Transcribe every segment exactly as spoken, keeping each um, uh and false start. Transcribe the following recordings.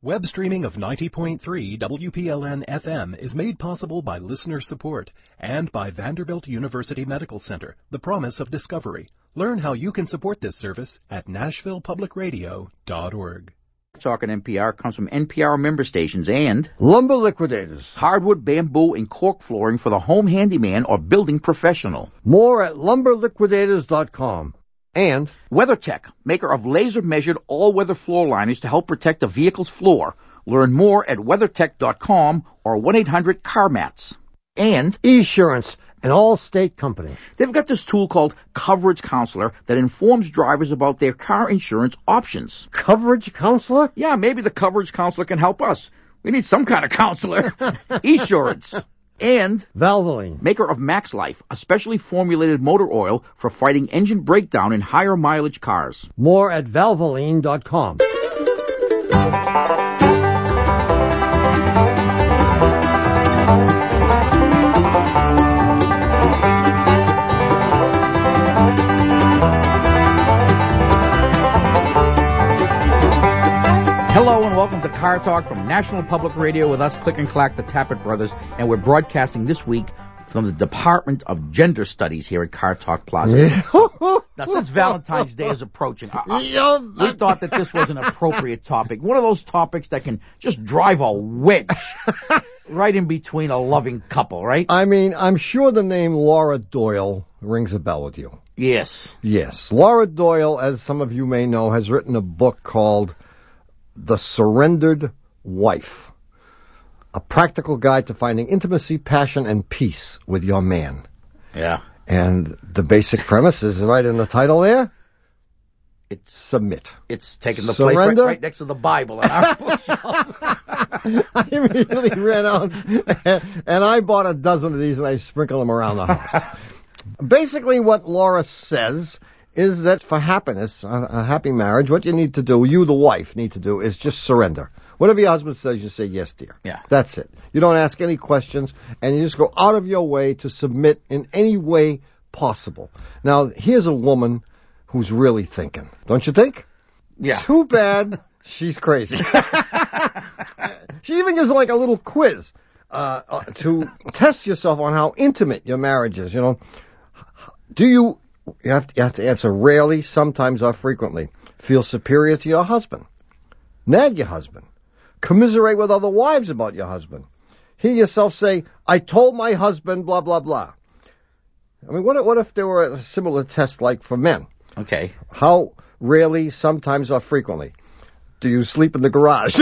Web streaming of ninety point three W P L N F M is made possible by listener support and by Vanderbilt University Medical Center, the promise of discovery. Learn how you can support this service at nashville public radio dot org. Talk on N P R comes from N P R member stations and Lumber Liquidators. Hardwood, bamboo, and cork flooring for the home handyman or building professional. More at lumber liquidators dot com. And WeatherTech, maker of laser-measured all-weather floor liners to help protect a vehicle's floor. Learn more at weathertech dot com or one eight hundred car mats. And Esurance, an all-state company. They've got this tool called Coverage Counselor that informs drivers about their car insurance options. Coverage Counselor? Yeah, maybe the Coverage Counselor can help us. We need some kind of counselor. Esurance. And Valvoline, maker of Max Life, a specially formulated motor oil for fighting engine breakdown in higher mileage cars. More at valvoline dot com. Hello and welcome to Car Talk from National Public Radio with us, Click and Clack, the Tappet Brothers, and we're broadcasting this week from the Department of Gender Studies here at Car Talk Plaza. Now, since Valentine's Day is approaching, I, I, we thought that this was an appropriate topic. One of those topics that can just drive a wedge right in between a loving couple, right? I mean, I'm sure the name Laura Doyle rings a bell with you. Yes. Yes. Laura Doyle, as some of you may know, has written a book called The Surrendered Wife, a practical guide to finding intimacy, passion, and peace with your man. Yeah. And the basic premise is right in the title there. It's submit. It's taking the Surrender. place right, right next to the Bible on our bookshelf. I immediately ran out and I bought a dozen of these and I sprinkle them around the house. Basically what Laura says is that for happiness, a, a happy marriage, what you need to do, you the wife need to do, is just surrender. Whatever your husband says, you say, yes, dear. Yeah. That's it. You don't ask any questions, and you just go out of your way to submit in any way possible. Now, here's a woman who's really thinking. Don't you think? Yeah. Too bad she's crazy. She even gives like a little quiz uh, uh, to test yourself on how intimate your marriage is, you know. Do you... You have, to, you have to answer rarely, sometimes, or frequently. Feel superior to your husband. Nag your husband. Commiserate with other wives about your husband. Hear yourself say, I told my husband, blah, blah, blah. I mean, what if, what if there were a similar test like for men? Okay. How rarely, sometimes, or frequently do you sleep in the garage?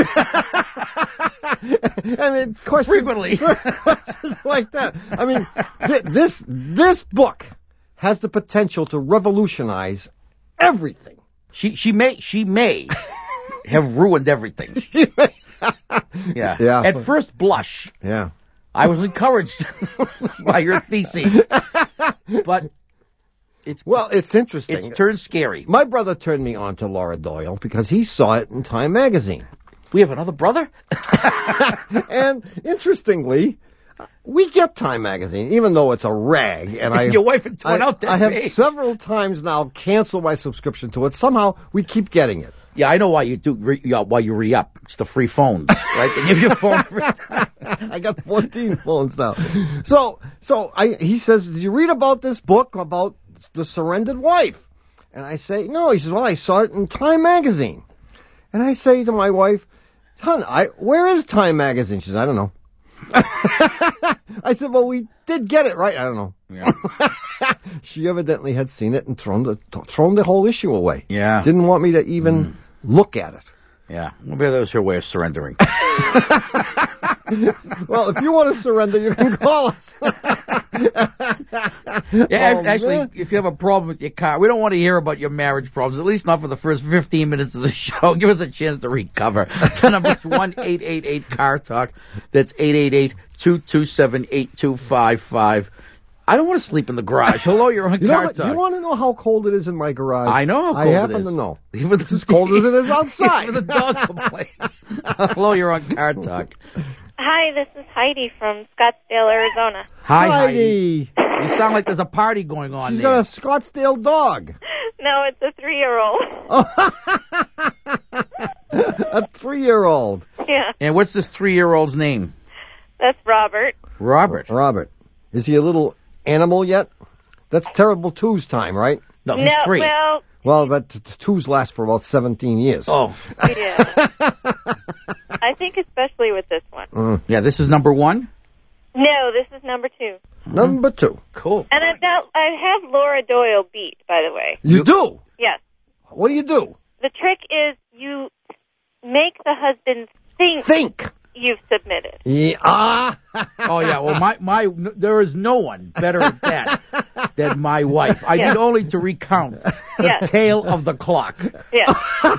I mean, questions, frequently. questions like that. I mean, th- this this book has the potential to revolutionize everything. She she may she may have ruined everything. yeah. Yeah. At first blush, Yeah. I was encouraged by your theses, but it's Well, it's interesting. it's turned scary. My brother turned me on to Laura Doyle because he saw it in Time magazine. We have another brother? And interestingly, we get Time magazine, even though it's a rag. And I, Your wife had torn I, out that I have page. several times now canceled my subscription to it. Somehow we keep getting it. Yeah, I know why you do. Re, yeah, why you re-up? It's the free phones, right? They give you a phone every time. I got fourteen phones now. So, so I, he says, did you read about this book about the surrendered wife? And I say, no. He says, well, I saw it in Time magazine. And I say to my wife, hon, I, where is Time magazine? She says, I don't know. I said, well, we did get it, right? I don't know. Yeah. She evidently had seen it and thrown the, thrown the whole issue away. Yeah. Didn't want me to even mm. look at it. Yeah. Maybe that was her way of surrendering. Well, if you want to surrender, you can call us. Yeah, oh, actually, man. if you have a problem with your car, we don't want to hear about your marriage problems, at least not for the first fifteen minutes of the show. Give us a chance to recover. The number's one eight eight eight car talk. That's eight eight eight, two two seven, eight two five five. I don't want to sleep in the garage. Hello, you're on you Car know, Talk. You want to know how cold it is in my garage? I know how cold I it happen is. to know. Even it's as cold as it is outside. Even the dog complains. Hello, you're on Car Talk. Hi, this is Heidi from Scottsdale, Arizona. Hi, Heidi. Heidi. You sound like there's a party going on She's there. got a Scottsdale dog. No, it's a three-year-old. A three-year-old. Yeah. And what's this three-year-old's name? That's Robert. Robert. Robert. Is he a little animal yet? That's terrible twos time, right? No, he's no, three. well, Well, but t- t- twos last for about seventeen years. Oh, yeah. I think especially with this one. Mm. yeah, this is number one? No, this is number two. Number two. Cool. And I've got, I have Laura Doyle beat, by the way. You do? Yes. What do you do? The trick is you make the husband think Think. you've submitted. Yeah. Ah. Oh, yeah, well, my, my, there is no one better at that than my wife. I Yeah. need only to recount the Yes. tail of the clock. Yeah.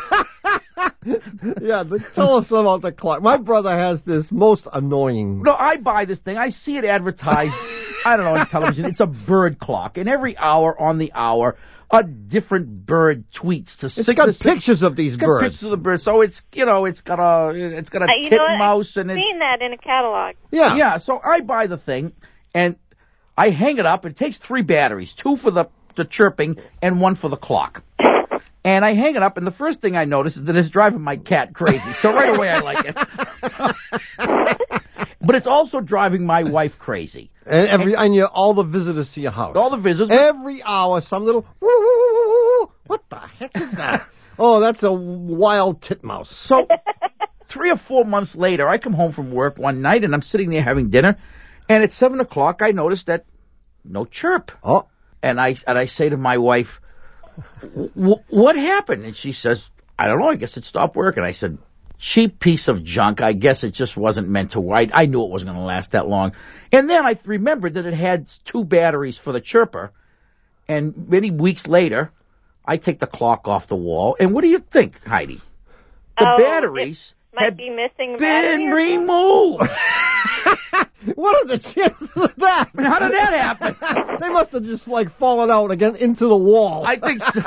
Yeah, but tell us about the clock. My brother has this most annoying. No, I buy this thing. I see it advertised, I don't know, on television. It's a bird clock. And every hour on the hour, a different bird tweets to It's sig- got to sig- pictures of these It's got birds. pictures of the birds. So it's, you know, it's got a, it's got a Uh, you know what? titmouse and I've it's, seen that in a catalog. Yeah. yeah, so I buy the thing and I hang it up. It takes three batteries, two for the, the chirping and one for the clock. And I hang it up, and the first thing I notice is that it's driving my cat crazy. So right away I like it. So, but it's also driving my wife crazy. And every and you all the visitors to your house. All the visitors. Every hour, some little. Woo, woo, woo, woo, woo. What the heck is that? Oh, that's a wild titmouse. So three or four months later, I come home from work one night, and I'm sitting there having dinner, and at seven o'clock I notice that no chirp. Oh, And I and I say to my wife, W- what happened? And she says, I don't know. I guess it stopped working. I said, cheap piece of junk. I guess it just wasn't meant to work. I knew it wasn't going to last that long. And then I remembered that it had two batteries for the chirper. And many weeks later, I take the clock off the wall. And what do you think, Heidi? The Oh, batteries it might had be missing a been battery or something. removed. what are the chances of that? I mean, how did that happen? They must have just like fallen out again into the wall. I think so.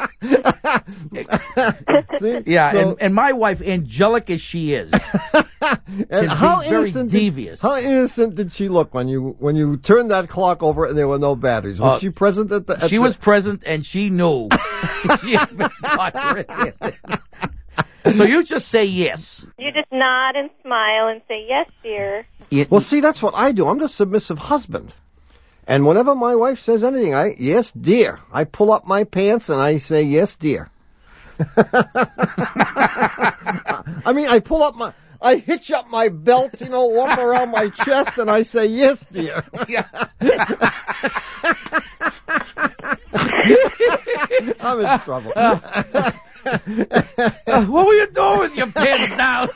See? Yeah, So- and, and my wife, angelic as she is, and can how be very innocent devious. Did, how innocent did she look when you when you turned that clock over and there were no batteries? Was Uh, she present at the? At she the, was present and she knew she had been caught red-handed. So you just say yes. You just nod and smile and say, yes, dear. You- Well, see, that's what I do. I'm the submissive husband. And whenever my wife says anything, I, yes, dear. I pull up my pants and I say, yes, dear. I mean, I pull up my, I hitch up my belt, you know, walk around my chest and I say, yes, dear. I'm in trouble. Uh, what were you doing with your pants down?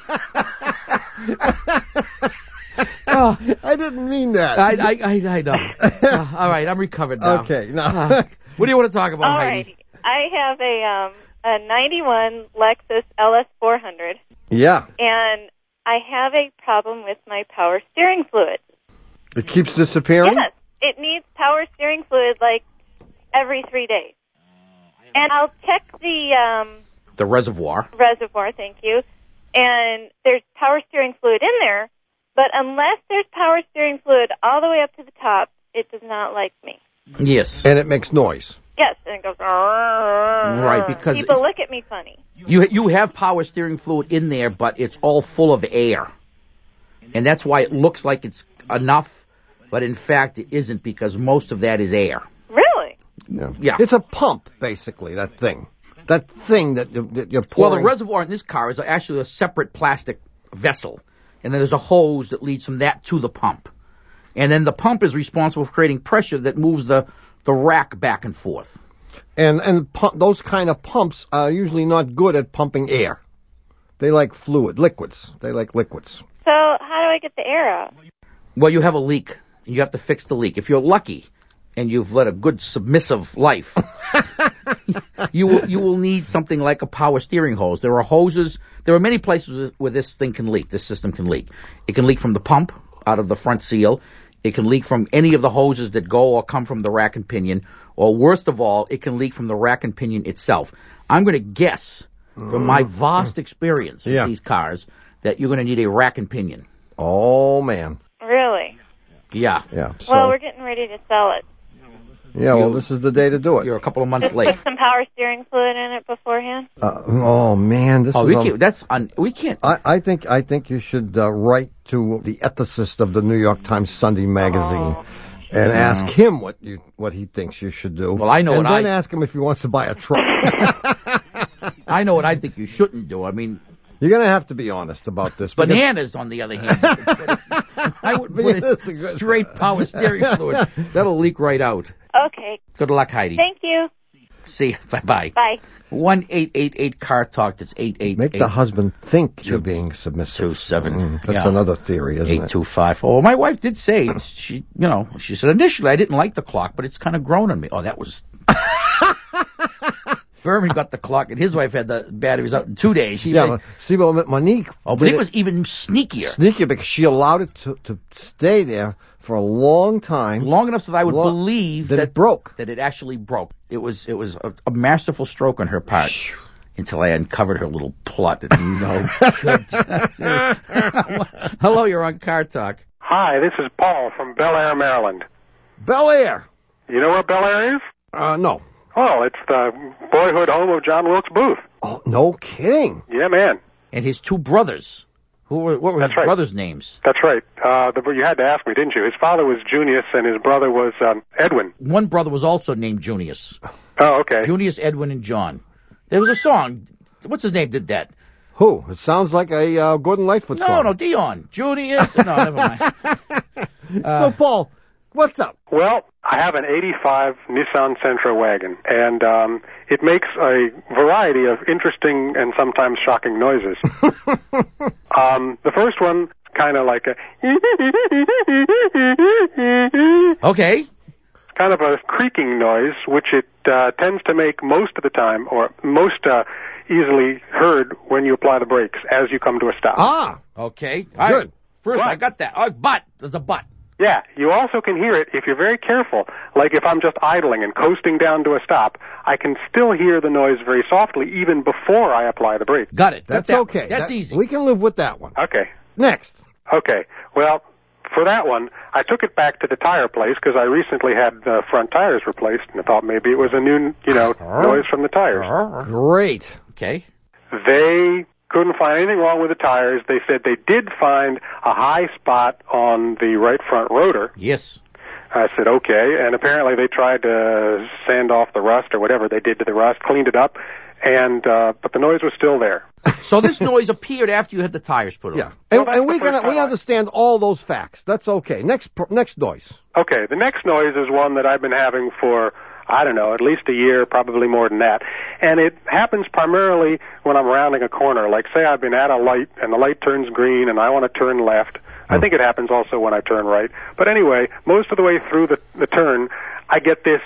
Oh, I didn't mean that. I, I, I, I know. Uh, all right, I'm recovered now. Okay, now. Uh, what do you want to talk about, All Heidi? right. I have a um a ninety-one Lexus L S four hundred, Yeah. and I have a problem with my power steering fluid. It keeps disappearing? Yes, it needs power steering fluid like every three days. And I'll check the um, The reservoir. reservoir, thank you, and there's power steering fluid in there, but unless there's power steering fluid all the way up to the top, it does not like me. Yes. And it makes noise. Yes, and it goes. Right, because people look at me funny. You you have power steering fluid in there, but it's all full of air. And that's why it looks like it's enough, but in fact it isn't, because most of that is air. Really? Yeah. Yeah. It's a pump, basically, that thing. That thing that, you, that you're Well, pouring. the reservoir in this car is actually a separate plastic vessel. And then there's a hose that leads from that to the pump. And then the pump is responsible for creating pressure that moves the, the rack back and forth. And and pu- those kind of pumps are usually not good at pumping air. They like fluid, liquids. They like liquids. So how do I get the air out? Well, you have a leak. You have to fix the leak. If you're lucky and you've led a good submissive life, you will you will need something like a power steering hose. There are hoses. There are many places where this thing can leak. This system can leak. It can leak from the pump out of the front seal. It can leak from any of the hoses that go or come from the rack and pinion. Or worst of all, it can leak from the rack and pinion itself. I'm going to guess, from my vast experience with Yeah. these cars, that you're going to need a rack and pinion. Oh, man. Really? Yeah. Yeah. So, Well, we're getting ready to sell it. Yeah, well, You- this is the day to do it. You're a couple of months Just late. put some power steering fluid in it beforehand. Uh, oh man, this Oh, is. we um, can't. That's un, we can't. I, I think I think you should uh, write to the ethicist of the New York Times Sunday magazine Oh. and ask him what you what he thinks you should do. Well, I know and what then I- ask him if he wants to buy a truck. I know what I think you shouldn't do. I mean, You're gonna have to be honest about this. because- bananas, on the other hand, you could put it- I would put Bananas it are good. straight power steering fluid. That'll leak right out. Okay. Good luck, Heidi. Thank you. See you. Bye bye. Bye. One eight eight eight car talk. That's eight eight Make eight the husband think you're being submissive. two seven. Mm, that's Yeah. another theory, isn't eight it? two five. Oh, my wife did say it's, she. You know, she said initially I didn't like the clock, but it's kind of grown on me. Oh, that was. Furman got the clock, and his wife had the batteries out in two days. She Yeah, made- but see, well, Monique. oh, but did it was even sneakier. sneaky because she allowed it to, to stay there for a long time. Long enough that I would Lo- believe that that it broke. that it actually broke. It was it was a, a masterful stroke on her part until I uncovered her little plot. And you know, hello, you're on Car Talk. Hi, this is Paul from Bel Air, Maryland. Bel Air. You know where Bel Air is? Uh, no. Oh, it's the boyhood home of John Wilkes Booth. Oh, no kidding. Yeah, man. And his two brothers. Who were what were his That's right. brothers' names? That's right. Uh, the, you had to ask me, didn't you? His father was Junius and his brother was um, Edwin. One brother was also named Junius. Oh, okay. Junius, Edwin, and John. There was a song. What's his name did that? Who? It sounds like a uh, Gordon Lightfoot No, song. no, Dion. Junius. No, never mind. so, Paul, what's up? Well, I have an eighty-five Nissan Sentra wagon, and um, it makes a variety of interesting and sometimes shocking noises. um, the first one, kind of like a... Okay. kind of a creaking noise, which it uh, tends to make most of the time, or most uh, easily heard when you apply the brakes as you come to a stop. Ah, Okay. All right. Good. First, What? I got that. Oh, but. There's a but. Yeah, you also can hear it if you're very careful. Like if I'm just idling and coasting down to a stop, I can still hear the noise very softly even before I apply the brakes. Got it. Got that's that. okay. That's That- easy. We can live with that one. Okay. Next. Okay. Well, for that one, I took it back to the tire place because I recently had the front tires replaced, and I thought maybe it was a new, you know, noise from the tires. Great. Okay. They couldn't find anything wrong with the tires. They said they did find a high spot on the right front rotor. Yes. I said, okay, and apparently they tried to sand off the rust or whatever they did to the rust, cleaned it up, and uh, but the noise was still there. So this noise appeared after you had the tires put on. Yeah. And, Well, that's and we the first can time we I- understand all those facts. That's okay. Next pro- next noise. Okay, the next noise is one that I've been having for, I don't know, at least a year, probably more than that. And it happens primarily when I'm rounding a corner. Like, say I've been at a light, and the light turns green, and I want to turn left. I think it happens also when I turn right. But anyway, most of the way through the, the turn, I get this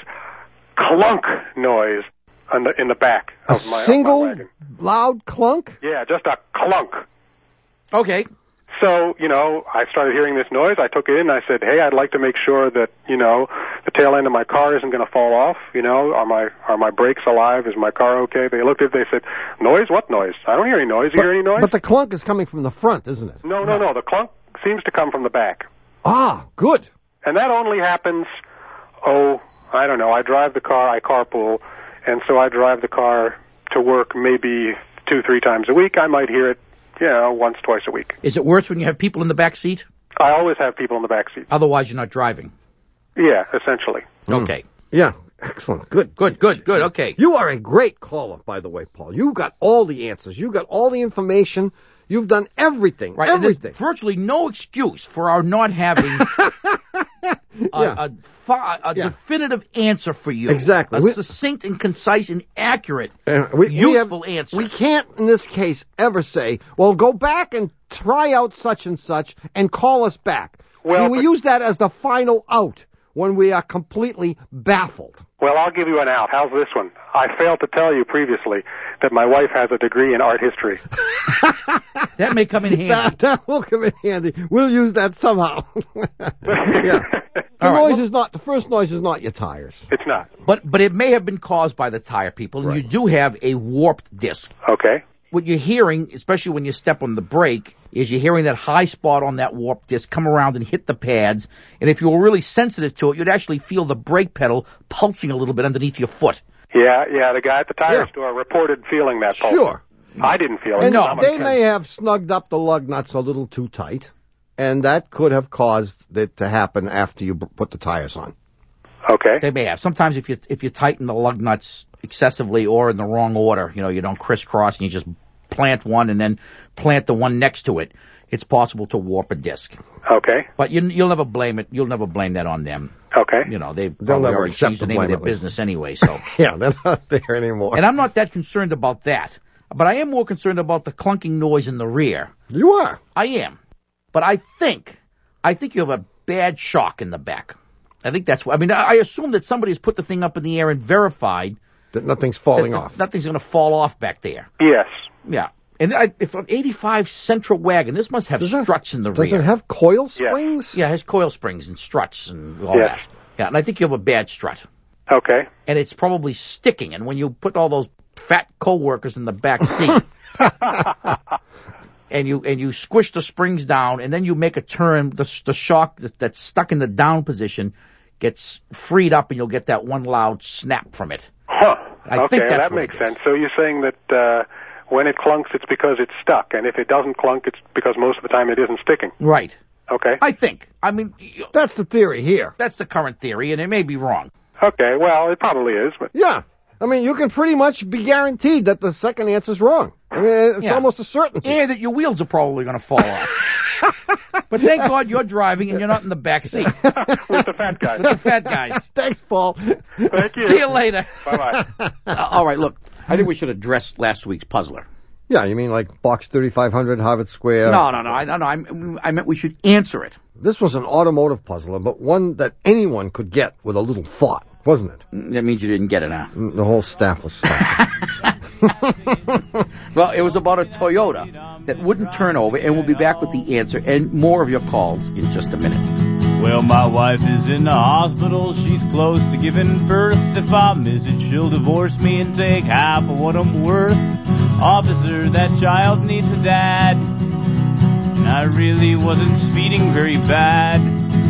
clunk noise in the, in the back A of my, of my single wagon. loud clunk. Yeah, just a clunk. Okay. So, you know, I started hearing this noise. I took it in. I said, hey, I'd like to make sure that, you know, the tail end of my car isn't going to fall off. You know, are my are my brakes alive? Is my car okay? They looked at it. They said, noise? What noise? I don't hear any noise. You hear any noise? But the clunk is coming from the front, isn't it? no, no, no. The clunk seems to come from the back. Ah, good. And that only happens, oh, I don't know. I drive the car. I carpool. And so I drive the car to work maybe two, three times a week. I might hear it, you know, once, twice a week. Is it worse when you have people in the back seat? I always have people in the back seat. Otherwise, you're not driving. Yeah, essentially. Okay. Yeah. Excellent. Good. Good, good, good. Okay. You are a great caller, by the way, Paul. You got all the answers. You got all the information. You've done everything. Right. And Everything. there's virtually no excuse for our not having a, Yeah. a, fi- a Yeah. definitive answer for you. Exactly. A We- succinct and concise and accurate, Uh, we, useful we have, answer. We can't, in this case, ever say, well, go back and try out such and such and call us back. Well, See, we but- use that as the final out when we are completely baffled. Well, I'll give you an out. How's this one? I failed to tell you previously that my wife has a degree in art history. That may come in handy. That, that will come in handy. We'll use that somehow. Yeah. The All right, noise well- is not, the first noise is not your tires. It's not. But but it may have been caused by the tire people, and you do have a warped disc. Okay. what you're hearing, especially when you step on the brake, is you're hearing that high spot on that warp disc come around and hit the pads. And if you were really sensitive to it, you'd actually feel the brake pedal pulsing a little bit underneath your foot. Yeah, yeah, the guy at the tire Yeah. store reported feeling that pulse. Sure. I didn't feel it. And No, they I'm may have snugged up the lug nuts a little too tight, and that could have caused it to happen after you b- put the tires on. Okay. They may have. Sometimes if you if you tighten the lug nuts excessively or in the wrong order, you know, you don't crisscross and you just plant one and then plant the one next to it, it's possible to warp a disc. Okay. But you, you'll never blame it. You'll never blame that on them. Okay. You know, they've They'll probably never already accept changed the the name of blame, their at least. business anyway. So, Yeah, they're not there anymore. and I'm not that concerned about that. But I am more concerned about the clunking noise in the rear. You are. I am. But I think, I think you have a bad shock in the back. I think that's what, I mean, I I assume that somebody has put the thing up in the air and verified That nothing's falling that off. nothing's going to fall off back there. Yes. Yeah. And I, if an eighty-five Central wagon, this must have Does it- struts in the Does rear. it have coil Yes. springs? Yeah, it has coil springs and struts and all Yes. that. Yeah, and I think you have a bad strut. Okay. And it's probably sticking. And when you put all those fat co-workers in the back seat, and you and you squish the springs down, and then you make a turn, the, the shock that, that's stuck in the down position gets freed up, and you'll get that one loud snap from it. Huh. I okay, think that's that what makes it is. sense. So you're saying that uh, when it clunks, it's because it's stuck, and if it doesn't clunk, it's because most of the time it isn't sticking. Right. Okay. I think. I mean, y- That's the theory here. that's the current theory, and it may be wrong. Okay. Well, it probably is, but Yeah. I mean, you can pretty much be guaranteed that the second answer's wrong. I mean, it's Yeah. almost a certainty. And that your wheels are probably going to fall off. But thank God you're driving and you're not in the back seat. with the fat guy. The fat guys. Thanks, Paul. Thank you. See you later. Bye bye. Uh, all right, look, I think we should address last week's puzzler. Yeah, you mean like box thirty-five hundred, Harvard Square? No, no, no, I, no, no I, I meant we should answer it. This was an automotive puzzler, but one that anyone could get with a little thought, wasn't it? That means you didn't get it, huh? The whole staff was stuck. Well, it was about a Toyota that wouldn't turn over, and we'll be back with the answer and more of your calls in just a minute. Well, my wife is in the hospital. She's close to giving birth. If I miss it, she'll divorce me and take half of what I'm worth. Officer, that child needs a dad. And I really wasn't speeding very bad.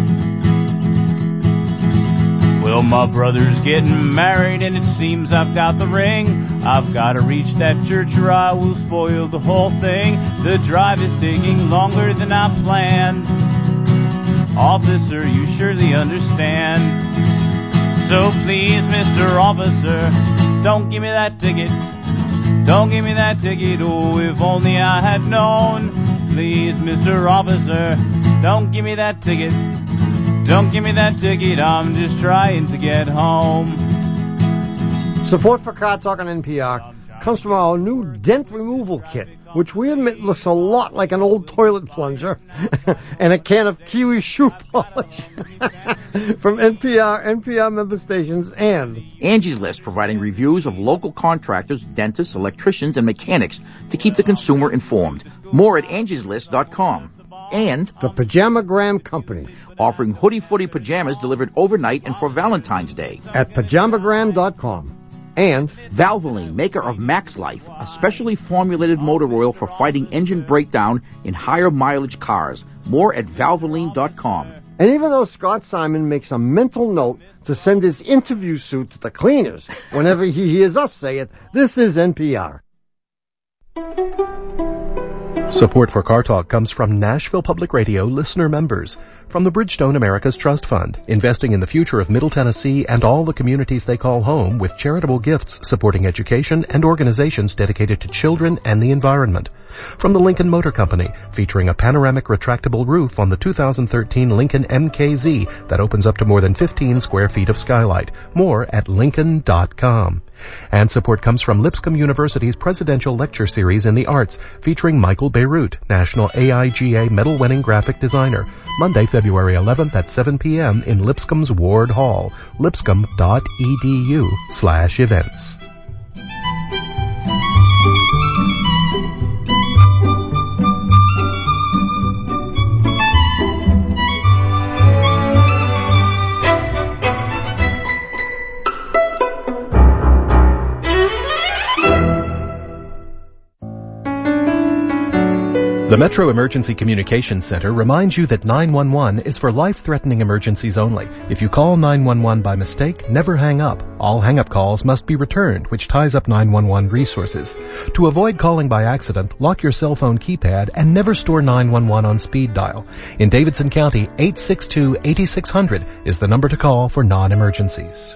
Well, my brother's getting married and it seems I've got the ring. I've got to reach that church or I will spoil the whole thing. The drive is taking longer than I planned. Officer, you surely understand. So please, Mister Officer, don't give me that ticket. Don't give me that ticket. Oh, if only I had known. Please, Mister Officer, don't give me that ticket. Don't give me that ticket. I'm just trying to get home. Support for Car Talk on N P R comes from our new dent removal kit, which we admit looks a lot like an old toilet plunger, and a can of Kiwi shoe polish from N P R, N P R member stations, and Angie's List, providing reviews of local contractors, dentists, electricians, and mechanics to keep the consumer informed. More at angies list dot com. And the Pajamagram Company offering hoodie footy pajamas delivered overnight and for Valentine's Day. at pajamagram dot com. And Valvoline, maker of Max Life, a specially formulated motor oil for fighting engine breakdown in higher mileage cars. More at valvoline dot com. And even though Scott Simon makes a mental note to send his interview suit to the cleaners whenever he hears us say it, this is N P R. Support for Car Talk comes from Nashville Public Radio listener members, from the Bridgestone America's Trust Fund, investing in the future of Middle Tennessee and all the communities they call home with charitable gifts supporting education and organizations dedicated to children and the environment. From the Lincoln Motor Company, featuring a panoramic retractable roof on the two thousand thirteen Lincoln M K Z that opens up to more than fifteen square feet of skylight. More at lincoln dot com. And support comes from Lipscomb University's Presidential Lecture Series in the Arts, featuring Michael Beirut, National A I G A medal-winning graphic designer. Monday, February eleventh at seven p.m. in Lipscomb's Ward Hall, lipscomb dot e d u slash events. Metro Emergency Communications Center reminds you that nine one one is for life-threatening emergencies only. If you call nine one one by mistake, never hang up. All hang-up calls must be returned, which ties up nine one one resources. To avoid calling by accident, lock your cell phone keypad and never store nine one one on speed dial. In Davidson County, eight six two, eight six zero zero is the number to call for non-emergencies.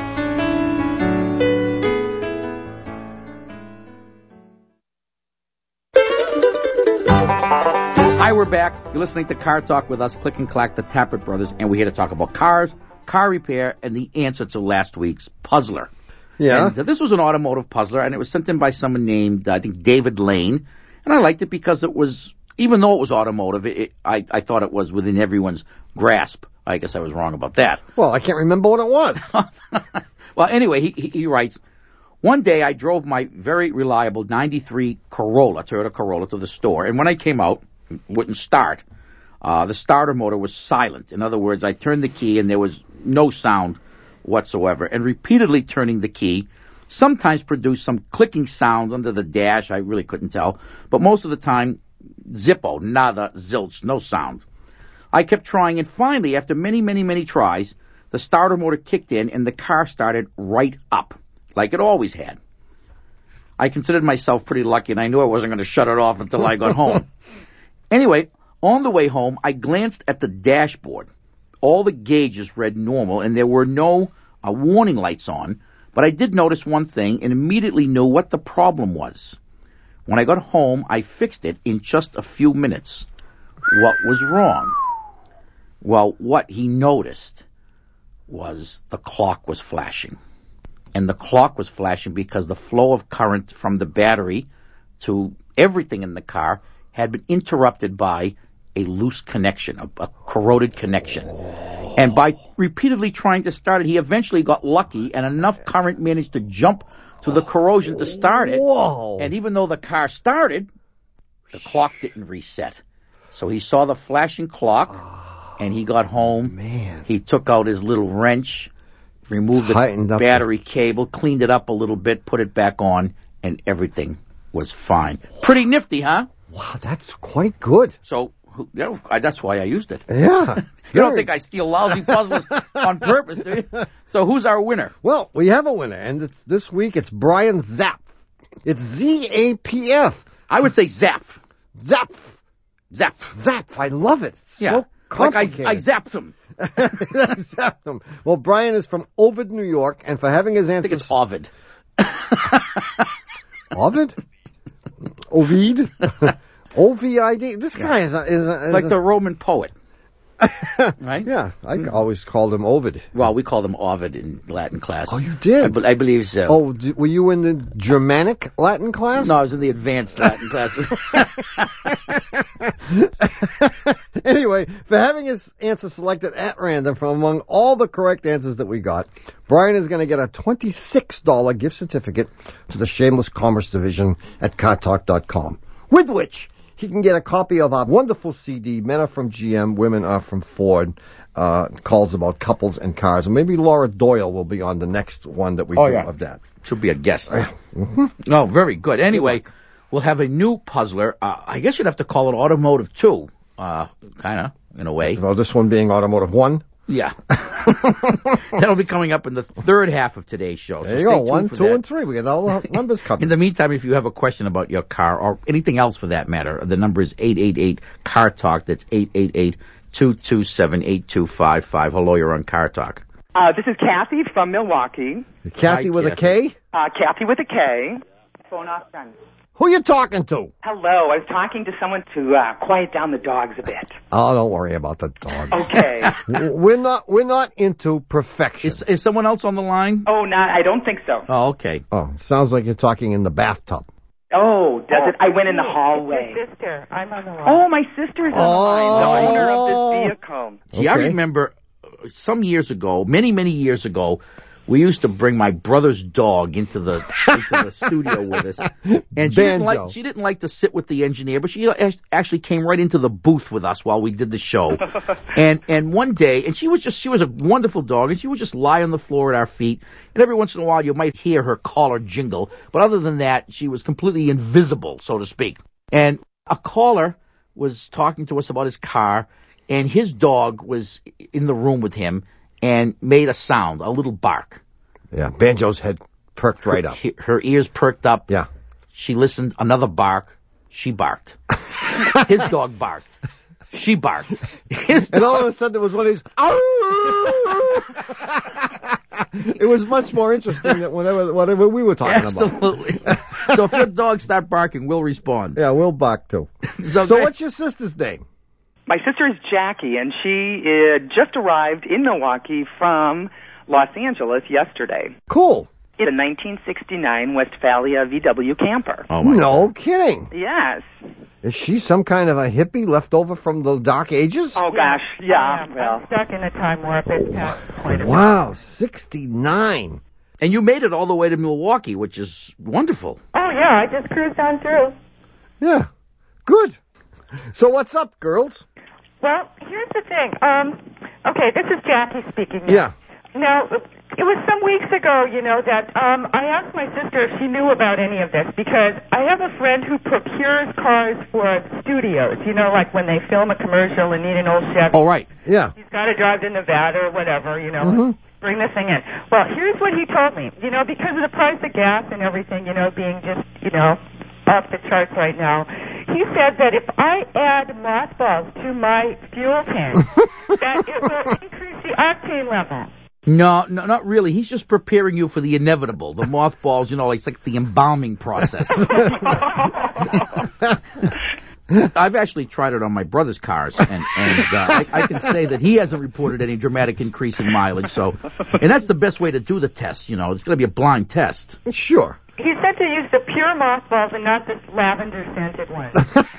Hi, we're back. You're listening to Car Talk with us, Click and Clack, the Tappert Brothers, and we're here to talk about cars, car repair, and the answer to last week's puzzler. Yeah. And uh, this was an automotive puzzler, and it was sent in by someone named, uh, I think, David Lane. And I liked it because it was, even though it was automotive, it, it, I, I thought it was within everyone's grasp. I guess I was wrong about that. Well, I can't remember what it was. Well, anyway, he, he, he writes, one day I drove my very reliable ninety-three Corolla, Toyota Corolla, to the store, and when I came out, it wouldn't start. Uh, the starter motor was silent. In other words, I turned the key and there was no sound whatsoever, and repeatedly turning the key sometimes produced some clicking sound under the dash. I really couldn't tell, but most of the time, zippo, nada, zilch, no sound. I kept trying, and finally, after many, many, many tries, the starter motor kicked in and the car started right up, like it always had. I considered myself pretty lucky, and I knew I wasn't going to shut it off until I got home. Anyway, on the way home, I glanced at the dashboard. All the gauges read normal, and there were no uh, warning lights on, but I did notice one thing and immediately knew what the problem was. When I got home, I fixed it in just a few minutes. What was wrong? Well, what he noticed was the clock was flashing. And the clock was flashing because the flow of current from the battery to everything in the car had been interrupted by a loose connection, a, a corroded connection. And by repeatedly trying to start it, he eventually got lucky, and enough current managed to jump to the corrosion to start it. Whoa. And even though the car started, the clock didn't reset. So he saw the flashing clock, and he got home. Man. He took out his little wrench, removed Tightened the up battery cable, cleaned it up a little bit, put it back on, and everything was fine. Pretty nifty, huh? Wow, that's quite good. So who- yeah, I- that's why I used it. Yeah. You don't Very- think I steal lousy puzzles on purpose, do you? So who's our winner? Well, we have a winner, and it's, this week it's Brian Zapp. It's Z A P F. I would say Zap. Zap. Zap. Zap. I love it. It's Yeah. so Like I, complicated. I zapped him. Zap them. Well, Brian is from Ovid, New York, and for having his I think answers... it's Ovid. Ovid? Ovid? O V I D? This guy is a... Is a, is Like a, the Roman poet. Right? Yeah, I always called him Ovid. Well, we call them Ovid in Latin class. Oh, you did? I, be- I believe so. Oh, d- were you in the Germanic Latin class? No, I was in the advanced Latin class. Anyway, for having his answer selected at random from among all the correct answers that we got, Brian is going to get a twenty-six dollars gift certificate to the Shameless Commerce Division at car talk dot com, with which he can get a copy of our wonderful C D, Men Are From G M, Women Are From Ford, uh, calls about couples and cars. And maybe Laura Doyle will be on the next one that we Oh, do yeah. of that. Should be a guest. No, very good. Anyway, we'll have a new puzzler. Uh, I guess you'd have to call it automotive, too. Uh, kind of, in a way. Well, this one being Automotive one. Yeah. That'll be coming up in the third half of today's show. So There you stay go, tuned one, for two, that. and three. We got all the numbers covered. In the meantime, if you have a question about your car or anything else for that matter, the number is eight eight eight, C A R Talk. That's eight eight eight, two two seven, eight two five five. Hello, you're on Car Talk. Uh, this is Kathy from Milwaukee. Kathy Hi, with Kathy. a K? Uh, Kathy with a K. Phone off friend. Who you talking to? Hello. I was talking to someone to uh, quiet down the dogs a bit. Oh, don't worry about the dog. Okay. We're not we're not into perfection. Is, is someone else on the line? oh, not. I don't think so. Oh, okay. Oh, sounds like you're talking in the bathtub. Oh, does it? I went in the hallway. It's your sister. I'm on the line. Oh, my sister's on the line. The Oh. owner of this vehicle. See, I Okay. remember uh, some years ago, many, many years ago, we used to bring my brother's dog into the into the studio with us, and she didn't Banjo. like she didn't like to sit with the engineer, but she a- actually came right into the booth with us while we did the show. and and one day, and she was just she was a wonderful dog, and she would just lie on the floor at our feet, and every once in a while you might hear her collar jingle, but other than that, she was completely invisible, so to speak. And a caller was talking to us about his car, and his dog was in the room with him and made a sound, a little bark. Yeah, Banjo's head perked right up. Her, her ears perked up. Yeah. She listened, another bark. She barked. His dog barked. She barked. His and dog... all of a sudden there was one of these... It was much more interesting than whatever, whatever we were talking Absolutely. about. Absolutely. So if your dogs start barking, we'll respond. Yeah, we'll bark too. So, so what's your sister's name? My sister is Jackie, and she uh, just arrived in Milwaukee from Los Angeles yesterday. Cool. In a nineteen sixty-nine Westphalia V W camper. Oh my no God. kidding. Yes. Is she some kind of a hippie left over from the Dark Ages? Oh, gosh, yeah. yeah well. I'm stuck in a time warp. It's past quite a bit. Wow, sixty-nine. And you made it all the way to Milwaukee, which is wonderful. Oh, yeah, I just cruised on through. Yeah, good. So what's up, girls? Well, here's the thing. Um, okay, this is Jackie speaking now. Yeah. Now, it was some weeks ago, you know, that um, I asked my sister if she knew about any of this, because I have a friend who procures cars for studios, you know, like when they film a commercial and need an old Chevy. Oh, right. Yeah. He's got to drive to Nevada or whatever, you know, Mm-hmm. bring the thing in. Well, here's what he told me. You know, because of the price of gas and everything, you know, being just, you know, off the charts right now, he said that if I add mothballs to my fuel tank, that it will increase the octane level. No, no, not really. He's just preparing you for the inevitable. The mothballs, you know, it's like the embalming process. I've actually tried it on my brother's cars, and, and uh, I, I can say that he hasn't reported any dramatic increase in mileage. So, and that's the best way to do the test. You know, it's going to be a blind test. Sure. He said to use the pure mothballs and not this lavender-scented one.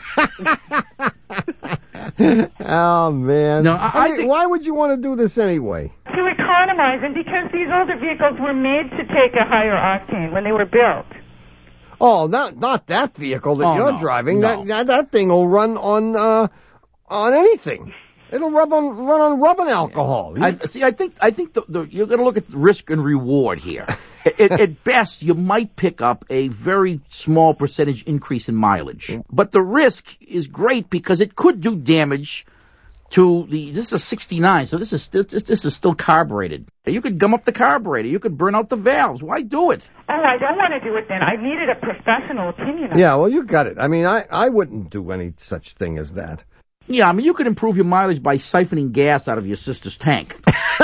Oh, man. No, I- I I mean, think- why would you want to do this anyway? To economize, and because these older vehicles were made to take a higher octane when they were built. Oh, not not that vehicle that Oh, you're no, driving. no. That, that that thing will run on uh, on anything. It'll rub on run on rubbing alcohol. I, see, I think I think the, the, you're going to look at risk and reward here. at, at best, you might pick up a very small percentage increase in mileage, but the risk is great because it could do damage to the. This is a sixty-nine, so this is this this is still carbureted. You could gum up the carburetor. You could burn out the valves. Why do it? Oh, I don't want to do it then. I needed a professional opinion on Yeah, well, you got it. I mean, I, I wouldn't do any such thing as that. Yeah, I mean, you could improve your mileage by siphoning gas out of your sister's tank.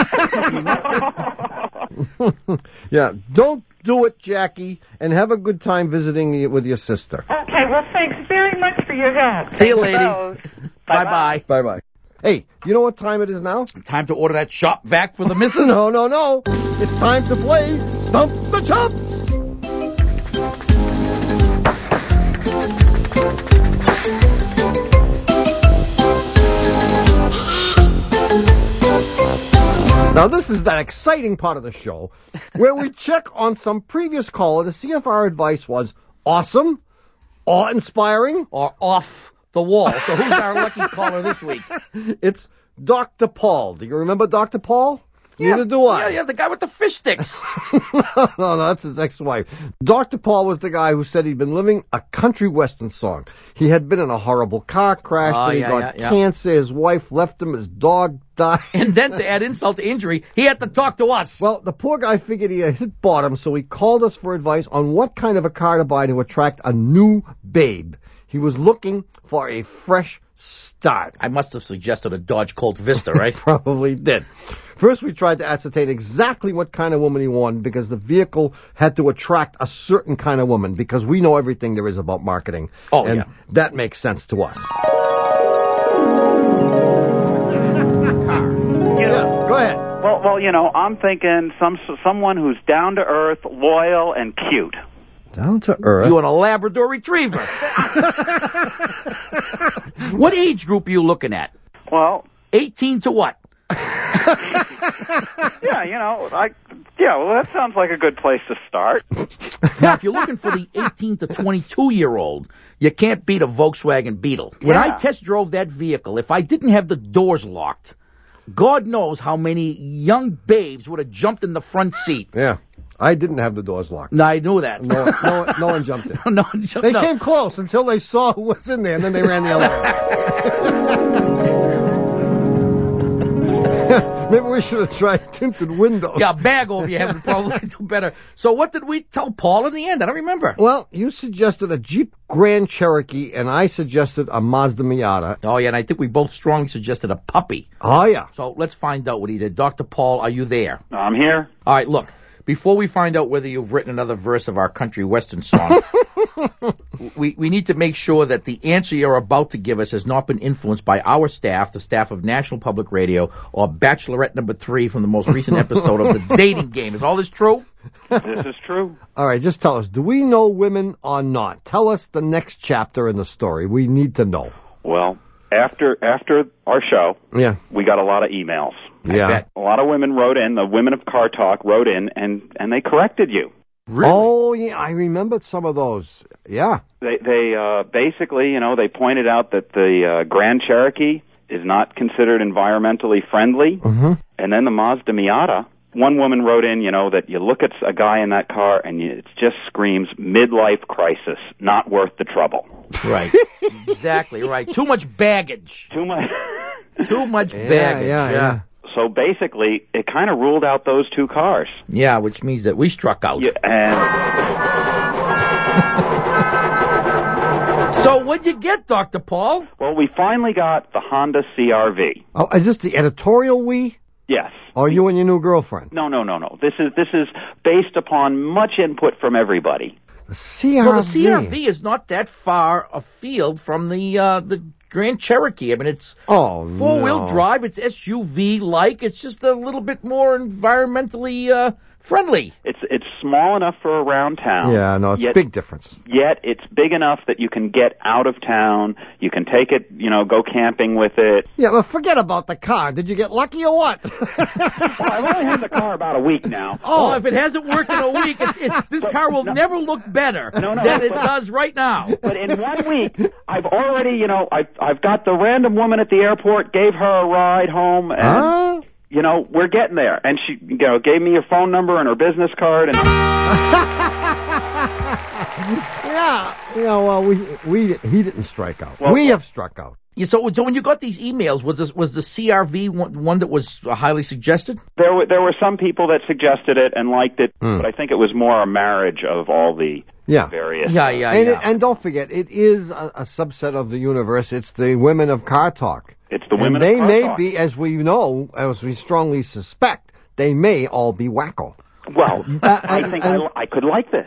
Yeah, don't do it, Jackie, and have a good time visiting you with your sister. Okay, well, thanks very much for your help. See you, Thanks ladies. both. Bye-bye. Bye-bye. Hey, you know what time it is now? Time to order that shop vac for the missus? No, no, no. It's time to play Stump the Chumps. Now, this is that exciting part of the show where we check on some previous caller to see if our advice was awesome, awe-inspiring, Or off the wall. So who's our lucky caller this week? It's Doctor Paul. Do you remember Doctor Paul? Neither do I. Yeah, yeah, the guy with the fish sticks. no, no, that's his ex-wife. Doctor Paul was the guy who said he'd been living a country western song. He had been in a horrible car crash, Oh, then he yeah, got yeah, yeah. cancer, his wife left him, his dog died. And then to add insult to injury, he had to talk to us. Well, the poor guy figured he had hit bottom, so he called us for advice on what kind of a car to buy to attract a new babe. He was looking for a fresh start. I must have suggested a Dodge Colt Vista, right? Probably did. First, we tried to ascertain exactly what kind of woman he wanted because the vehicle had to attract a certain kind of woman because we know everything there is about marketing. Oh, and yeah. that makes sense to us. Yeah, go ahead. Well, well, you know, I'm thinking some someone who's down to earth, loyal, and cute. Down to earth. You want a Labrador Retriever. What age group are you looking at? Well, eighteen to what? yeah, you know, I yeah, well, that sounds like a good place to start. Now, if you're looking for the eighteen to twenty-two year old, you can't beat a Volkswagen Beetle. When I Yeah. test drove that vehicle, if I didn't have the doors locked, God knows how many young babes would have jumped in the front seat. Yeah. I didn't have the doors locked. No, I knew that. No, no, no one jumped in. no one jumped They no. came close until they saw who was in there, and then they ran the elevator. Maybe we should have tried tinted windows. Yeah, bag over your head would probably do better. So what did we tell Paul in the end? I don't remember. Well, you suggested a Jeep Grand Cherokee, and I suggested a Mazda Miata. Oh, yeah, and I think we both strongly suggested a puppy. Oh, yeah. So let's find out what he did. Doctor Paul, are you there? I'm here. All right, look. Before we find out whether you've written another verse of our country western song, we, we need to make sure that the answer you're about to give us has not been influenced by our staff, the staff of National Public Radio, or Bachelorette number three from the most recent episode of The Dating Game. Is all this true? This is true. All right, just tell us, do we know women or not? Tell us the next chapter in the story. We need to know. Well, after after our show, Yeah. we got a lot of emails. Yeah. A lot of women wrote in, the women of Car Talk wrote in, and, and they corrected you. Really? Oh, yeah, I remembered some of those. Yeah. They they uh, basically, you know, they pointed out that the uh, Grand Cherokee is not considered environmentally friendly, Mm-hmm. and then the Mazda Miata. One woman wrote in, you know, that you look at a guy in that car and you, it just screams midlife crisis, not worth the trouble. Right. Exactly right. Too much baggage. Too much. Too much Yeah, baggage. yeah, yeah. So basically, it kind of ruled out those two cars. Yeah, which means that we struck out. Yeah, and So what'd you get, Doctor Paul? well, we finally got the Honda C R V. Oh, is this the editorial we? Yes. Or you and your new girlfriend? No, no, no, no. This is this is based upon much input from everybody. The C R V. Well, the C R V is not that far afield from the uh, the Grand Cherokee. I mean, it's Oh, four-wheel no. drive. It's S U V-like. It's just a little bit more environmentally uh, friendly. It's it's small enough for around town. Yeah, no, it's yet, a big difference. Yet it's big enough that you can get out of town. You can take it, you know, go camping with it. Yeah, well, forget about the car. Did you get lucky or what? Well, I've only had the car about a week now. Oh, if it hasn't worked in a week, it's, it's, this car will never look better No, no, than it but- does right now. But in one week, I've already, you know, I've I've got the random woman at the airport, gave her a ride home, and Huh? you know, we're getting there. And she, you know, gave me her phone number and her business card, and Yeah. Yeah, well, we we he didn't strike out. Well, we have struck out. Yeah, so, so when you got these emails, was this, was the C R V one, one that was highly suggested? there were there were some people that suggested it and liked it, Hmm. but I think it was more a marriage of all the Yeah. various. Yeah, yeah, And, yeah. it, and don't forget, it is a, a subset of the universe. It's the women of Car Talk. It's the women and they of Car may Talk. be, as we know, as we strongly suspect, they may all be wacko. Well, I and- think and- I, I could like this.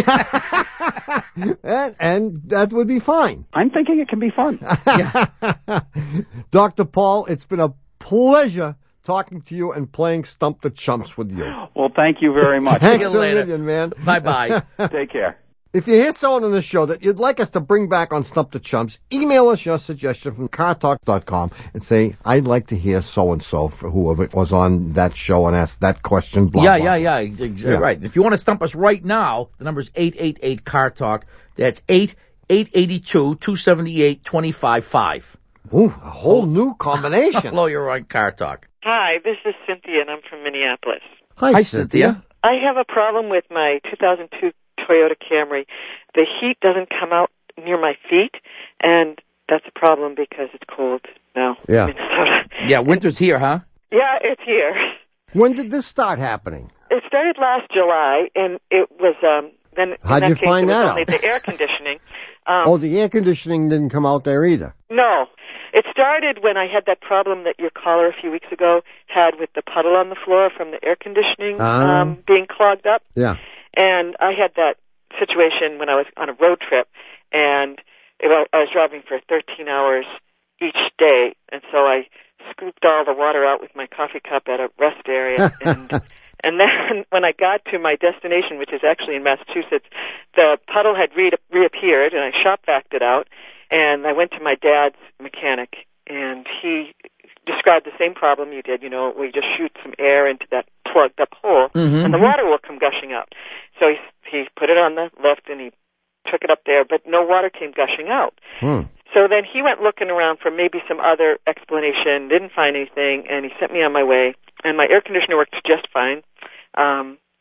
and, and that would be fine. I'm thinking it can be fun. Doctor Paul, it's been a pleasure talking to you and playing Stump the Chumps with you. Well, thank you very much. Thanks you a later. million, man. Bye-bye. Take care. If you hear someone on the show that you'd like us to bring back on Stump the Chumps, email us your suggestion from car talk dot com and say, I'd like to hear so-and-so for who was on that show and ask that question. Blah, yeah, blah. yeah, yeah, ex- Yeah. right. If you want to stump us right now, the number is eight eight eight, C A R Talk. That's eight eight eight two, two seven eight, two five five. Ooh, a whole new combination. Hello, you're on Car Talk. Hi, this is Cynthia, and I'm from Minneapolis. Hi, Hi, Cynthia. Cynthia. I have a problem with my two thousand two Toyota Camry. The heat doesn't come out near my feet, and that's a problem because it's cold now Yeah. in Minnesota. Yeah, winter's here, huh? Yeah, it's here. When did this start happening? It started last July, and it was um then in How'd that you case find it was that only out? the air conditioning. Um, Oh, the air conditioning didn't come out there either. No. It started when I had that problem that your caller a few weeks ago had with the puddle on the floor from the air conditioning Ah. um, being clogged up. Yeah. And I had that situation when I was on a road trip, and it, wa- I was driving for thirteen hours each day, and so I scooped all the water out with my coffee cup at a rest area. and And then when I got to my destination, which is actually in Massachusetts, the puddle had re- reappeared, and I shop vacuumed it out. And I went to my dad's mechanic, and he described the same problem you did, you know, where you just shoot some air into that plugged-up hole, Mhm. and the water will come gushing out. So he, he put it on the lift, and he took it up there, but no water came gushing out. Hmm. So then he went looking around for maybe some other explanation, didn't find anything, and he sent me on my way. And my air conditioner worked just fine. Um,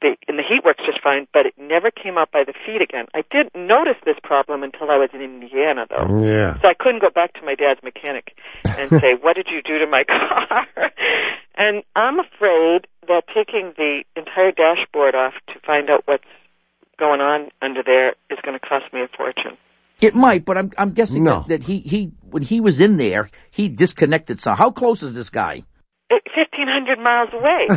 the and the heat works just fine, but it never came out by the feet again. I didn't notice this problem until I was in Indiana, though. Yeah. So I couldn't go back to my dad's mechanic and say, what did you do to my car? And I'm afraid that taking the entire dashboard off to find out what's going on under there is going to cost me a fortune. It might, but I'm I'm guessing No. that, that he, he when he was in there, he disconnected some. How close is this guy? fifteen hundred miles away.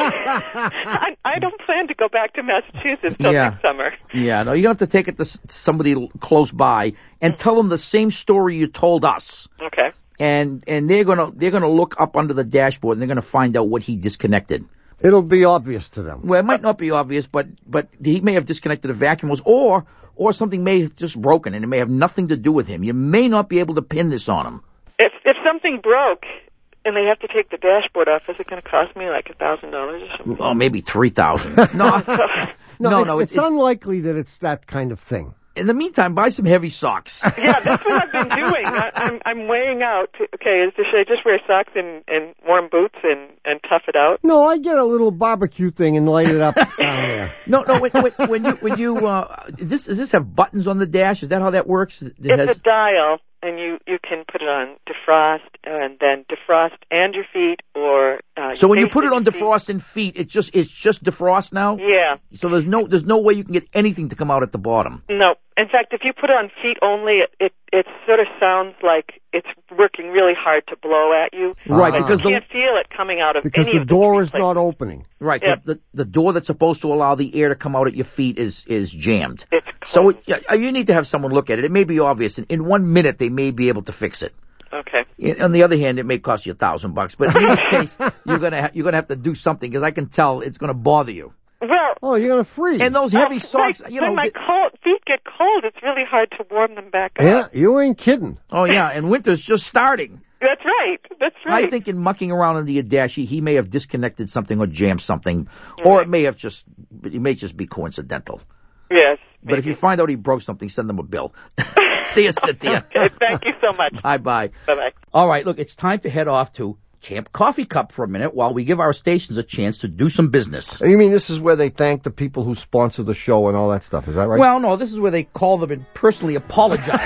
I, I don't plan to go back to Massachusetts till Yeah. next summer. Yeah, no, you have to take it to s- somebody l- close by and tell them the same story you told us. Okay. And and they're gonna they're gonna look up under the dashboard and they're gonna find out what he disconnected. It'll be obvious to them. Well, it might not be obvious, but but he may have disconnected the vacuum hose, or or something may have just broken, and it may have nothing to do with him. You may not be able to pin this on him. If if something broke and they have to take the dashboard off, is it going to cost me like a thousand dollars or something? Oh, maybe three thousand. No, No, no, it- no. it's, unlikely that it's that kind of thing. In the meantime, buy some heavy socks. Yeah, that's what I've been doing. I, I'm I'm weighing out. Okay, is, should I just wear socks and, and warm boots and, and tough it out? No, I get a little barbecue thing and light it up down there. No, no. When, when, when you when you uh, this does this have buttons on the dash? Is that how that works? It It's has- a dial, and you, you can put it on defrost and then defrost and your feet, or uh, so when you face put it your on feet. defrost and feet, it just it's just defrost now. Yeah. So there's no there's no way you can get anything to come out at the bottom. No. In fact, if you put it on feet only, it, it it sort of sounds like it's working really hard to blow at you. Right, But because you the- can't feel it coming out of Because any the of door the is not opening. Right, 'cause Yep. the the door that's supposed to allow the air to come out at your feet is is jammed. It's so it, yeah, you need to have someone look at it. It may be obvious, and in one minute they may be able to fix it. Okay. In- On the other hand, it may cost you a thousand bucks, but in any case, you're gonna ha- you're gonna have to do something because I can tell it's gonna bother you. Well, oh, you're gonna freeze. And those heavy oh, socks, when, you know. when my th- cold, feet get cold, it's really hard to warm them back up. Yeah, you ain't kidding. oh yeah, and winter's just starting. That's right. That's right. I think in mucking around in the Adachi, he may have disconnected something or jammed something, or it may have just it may just be coincidental. Yes. But if you find out he broke something, send them a bill. See you, Cynthia. Okay, thank you so much. Bye bye. Bye bye. All right, look, it's time to head off to Camp Coffee Cup for a minute while we give our stations a chance to do some business. You mean this is where they thank the people who sponsor the show and all that stuff? Is that right? Well, no, this is where they call them and personally apologize.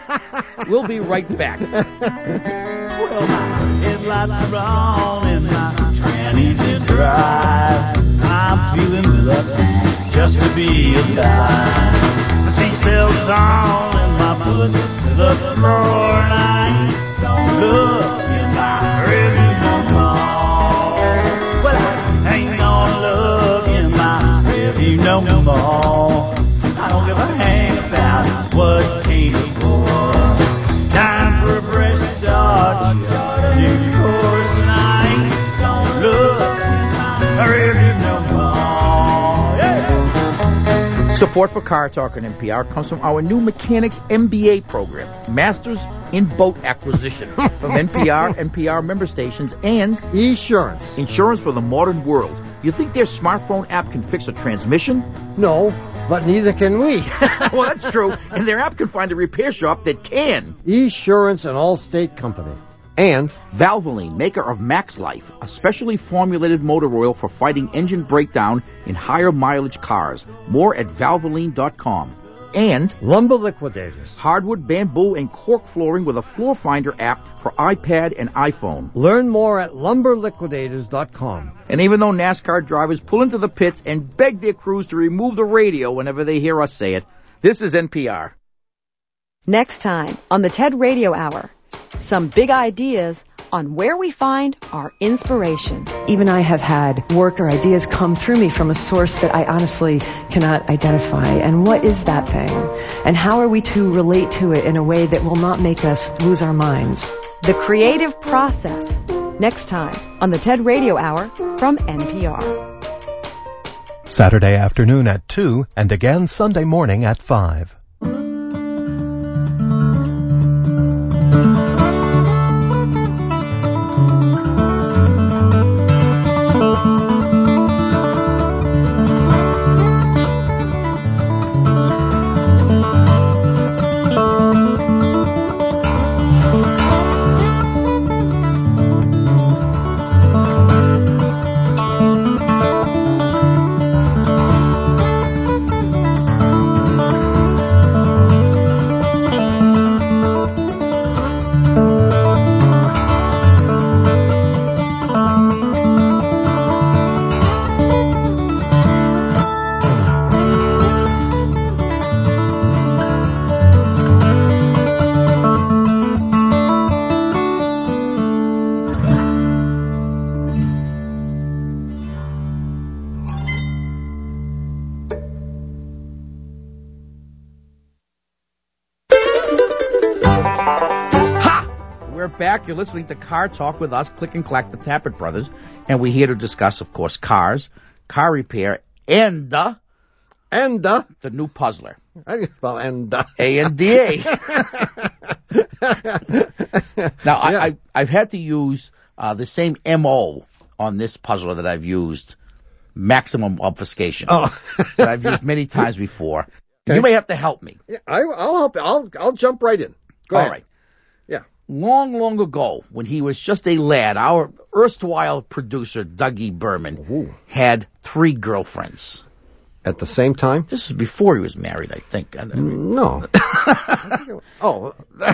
We'll be right back. Well, my headlights are on and my trannies are dry. I'm feeling lucky just to be alive. My seatbelt's on and my foot to the floor and I ain't gonna look in my rearview no more. Well, I ain't gonna look in my rearview no more. I don't give a hang about what came before. Time for a fresh start, start a new course, and I ain't gonna look in my rearview no more. Yeah. Support for Car Talk on N P R comes from our new Mechanics M B A program, Masters in Boat Acquisition, from N P R, N P R member stations, and Esurance. Insurance for the Modern World. You think their smartphone app can fix a transmission? No, but neither can we. Well, that's true. And their app can find a repair shop that can. Esurance, an all-state company. And Valvoline, maker of Max Life, a specially formulated motor oil for fighting engine breakdown in higher mileage cars. More at valvoline dot com. And Lumber Liquidators. hardwood, bamboo, and cork flooring with a floor finder app for iPad and iPhone. Learn more at lumber liquidators dot com. And even though NASCAR drivers pull into the pits and beg their crews to remove the radio whenever they hear us say it, this is N P R. Next time on the TED Radio Hour, some big ideas on where we find our inspiration. Even I have had work or ideas come through me from a source that I honestly cannot identify. And what is that thing? And how are we to relate to it in a way that will not make us lose our minds? The creative process. Next time on the TED Radio Hour from N P R. Saturday afternoon at two and again Sunday morning at five. back. You're listening to Car Talk with us, Click and Clack, the Tappet Brothers, and we're here to discuss, of course, cars, car repair, and uh, and uh, the new puzzler. How do you spell and uh? A N D A. Now, I, I, I've had to use uh, the same M O on this puzzler that I've used, maximum obfuscation, oh. that I've used many times before. Okay. You may have to help me. Yeah, I, I'll help. I'll I'll jump right in. Go All ahead. right. Yeah. Long, long ago, when he was just a lad, our erstwhile producer, Dougie Berman, Ooh. had three girlfriends. At the same time? This was before he was married, I think. No. oh.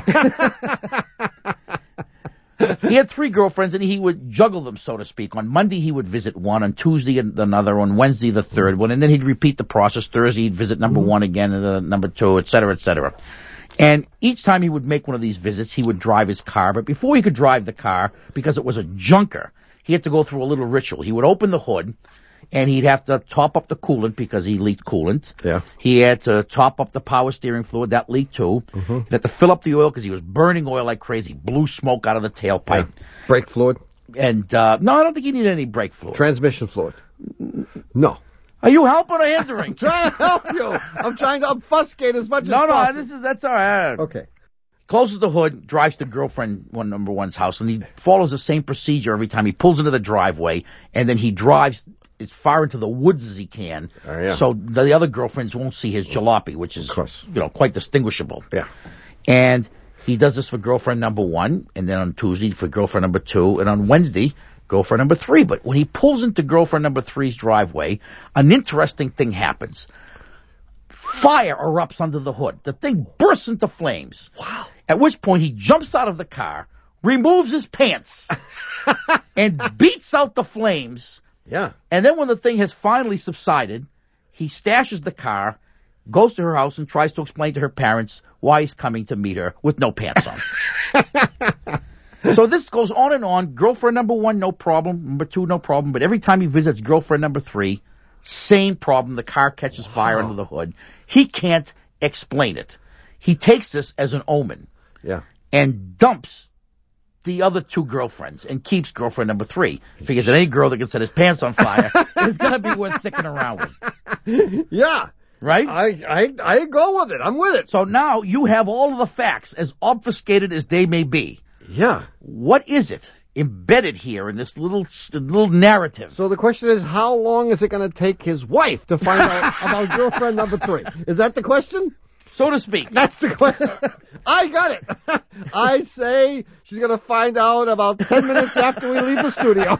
He had three girlfriends, and he would juggle them, so to speak. On Monday, he would visit one. On Tuesday, another. On Wednesday, the third one. And then he'd repeat the process. Thursday, he'd visit number mm-hmm. one again, and uh, number two, et cetera, et cetera. And each time he would make one of these visits, he would drive his car. But before he could drive the car, because it was a junker, he had to go through a little ritual. He would open the hood, and he'd have to top up the coolant because he leaked coolant. Yeah. He had to top up the power steering fluid. That leaked too. Mm-hmm. He had to fill up the oil because he was burning oil like crazy. Blew smoke out of the tailpipe. Yeah. Brake fluid? And, uh, no, I don't think he needed any brake fluid. Transmission fluid? No. Are you helping or hindering? I'm trying to help you. I'm trying to obfuscate as much no, as no, possible. No, this is, that's all right. Okay. Closes the hood, drives to girlfriend one number one's house, and he follows the same procedure every time. He pulls into the driveway, and then he drives as far into the woods as he can, oh, yeah. so the other girlfriends won't see his jalopy, which is, you know, quite distinguishable. Yeah. And he does this for girlfriend number one, and then on Tuesday for girlfriend number two, and on Wednesday, girlfriend number three. But when he pulls into girlfriend number three's driveway, an interesting thing happens. Fire erupts under the hood. The thing bursts into flames. Wow. At which point he jumps out of the car, removes his pants, and beats out the flames. Yeah. And then when the thing has finally subsided, he stashes the car, goes to her house, and tries to explain to her parents why he's coming to meet her with no pants on. So this goes on and on. Girlfriend number one, no problem. Number two, no problem. But every time he visits girlfriend number three, same problem. The car catches wow. fire under the hood. He can't explain it. He takes this as an omen. Yeah. And dumps the other two girlfriends and keeps girlfriend number three. Figures that any girl that can set his pants on fire is going to be worth sticking around with. Yeah. Right? I, I, I go with it. I'm with it. So now you have all of the facts, as obfuscated as they may be. Yeah. What is it embedded here in this little little narrative? So the question is, how long is it going to take his wife to find out about girlfriend number three? Is that the question? So to speak. That's the question. I got it. I say she's going to find out about ten minutes after we leave the studio.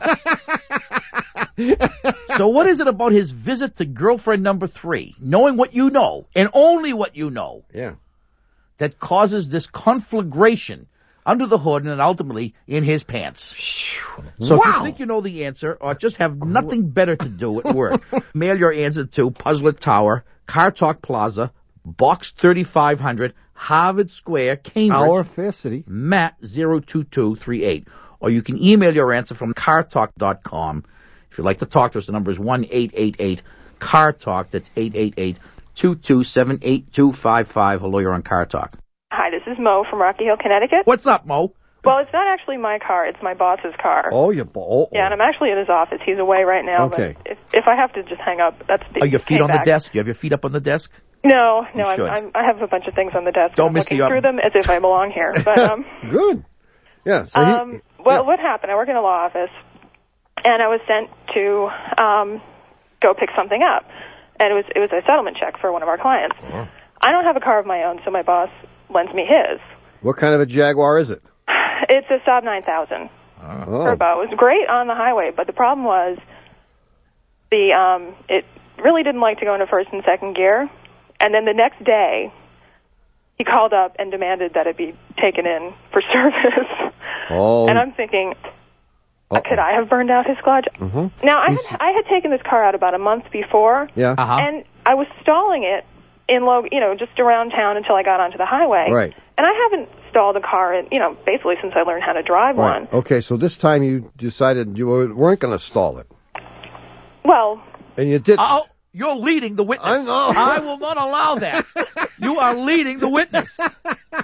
So what is it about his visit to girlfriend number three, knowing what you know, and only what you know, yeah, that causes this conflagration under the hood and ultimately in his pants? So wow. if you think you know the answer, or just have nothing better to do at work, mail your answer to Puzzler Tower, Car Talk Plaza, Box thirty-five hundred, Harvard Square, Cambridge. Our fair city. Matt zero two two three eight. Or you can email your answer from car talk dot com. If you'd like to talk to us, the number is one eight eight eight car talk. That's eight eight eight two two seven eight two five five. Hello, you're on Car Talk. Hi, this is Mo from Rocky Hill, Connecticut. What's up, Mo? Well, it's not actually my car. It's my boss's car. Oh, your boss. Yeah, and I'm actually in his office. He's away right now. Okay. But if, if I have to just hang up, that's the Are your feet on back. the desk? You have your feet up on the desk? No, no, You I'm, should. I'm, I have a bunch of things on the desk. Don't I'm miss looking the op- through them as if I belong here. But um, Good. Yeah. So um, he, well, yeah. what happened? I work in a law office, and I was sent to um, go pick something up, and it was it was a settlement check for one of our clients. Oh. I don't have a car of my own, so my boss lends me his. What kind of a Jaguar is it? It's a Saab nine thousand. Oh. Turbo. It was great on the highway, but the problem was the um, it really didn't like to go into first and second gear. And then the next day, he called up and demanded that it be taken in for service. Oh. And I'm thinking, Uh-oh. could I have burned out his clutch? Mm-hmm. Now, I had, I had taken this car out about a month before, Yeah. Uh-huh. and I was stalling it in low, you know, just around town until I got onto the highway. Right. And I haven't stalled a car, in, you know, basically since I learned how to drive Right. one. Okay, so this time you decided you weren't going to stall it. Well, And you did. Oh, you're leading the witness. I know. I will not allow that. You are leading the witness.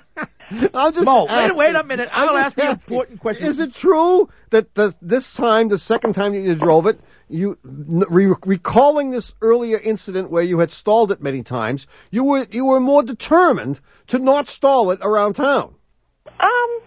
I'm just Mo, wait, asking. wait a minute. I'm I'll just ask the asking. important question. Is it true that the, this time, the second time that you drove it, you re- recalling this earlier incident where you had stalled it many times, you were you were more determined to not stall it around town? Um,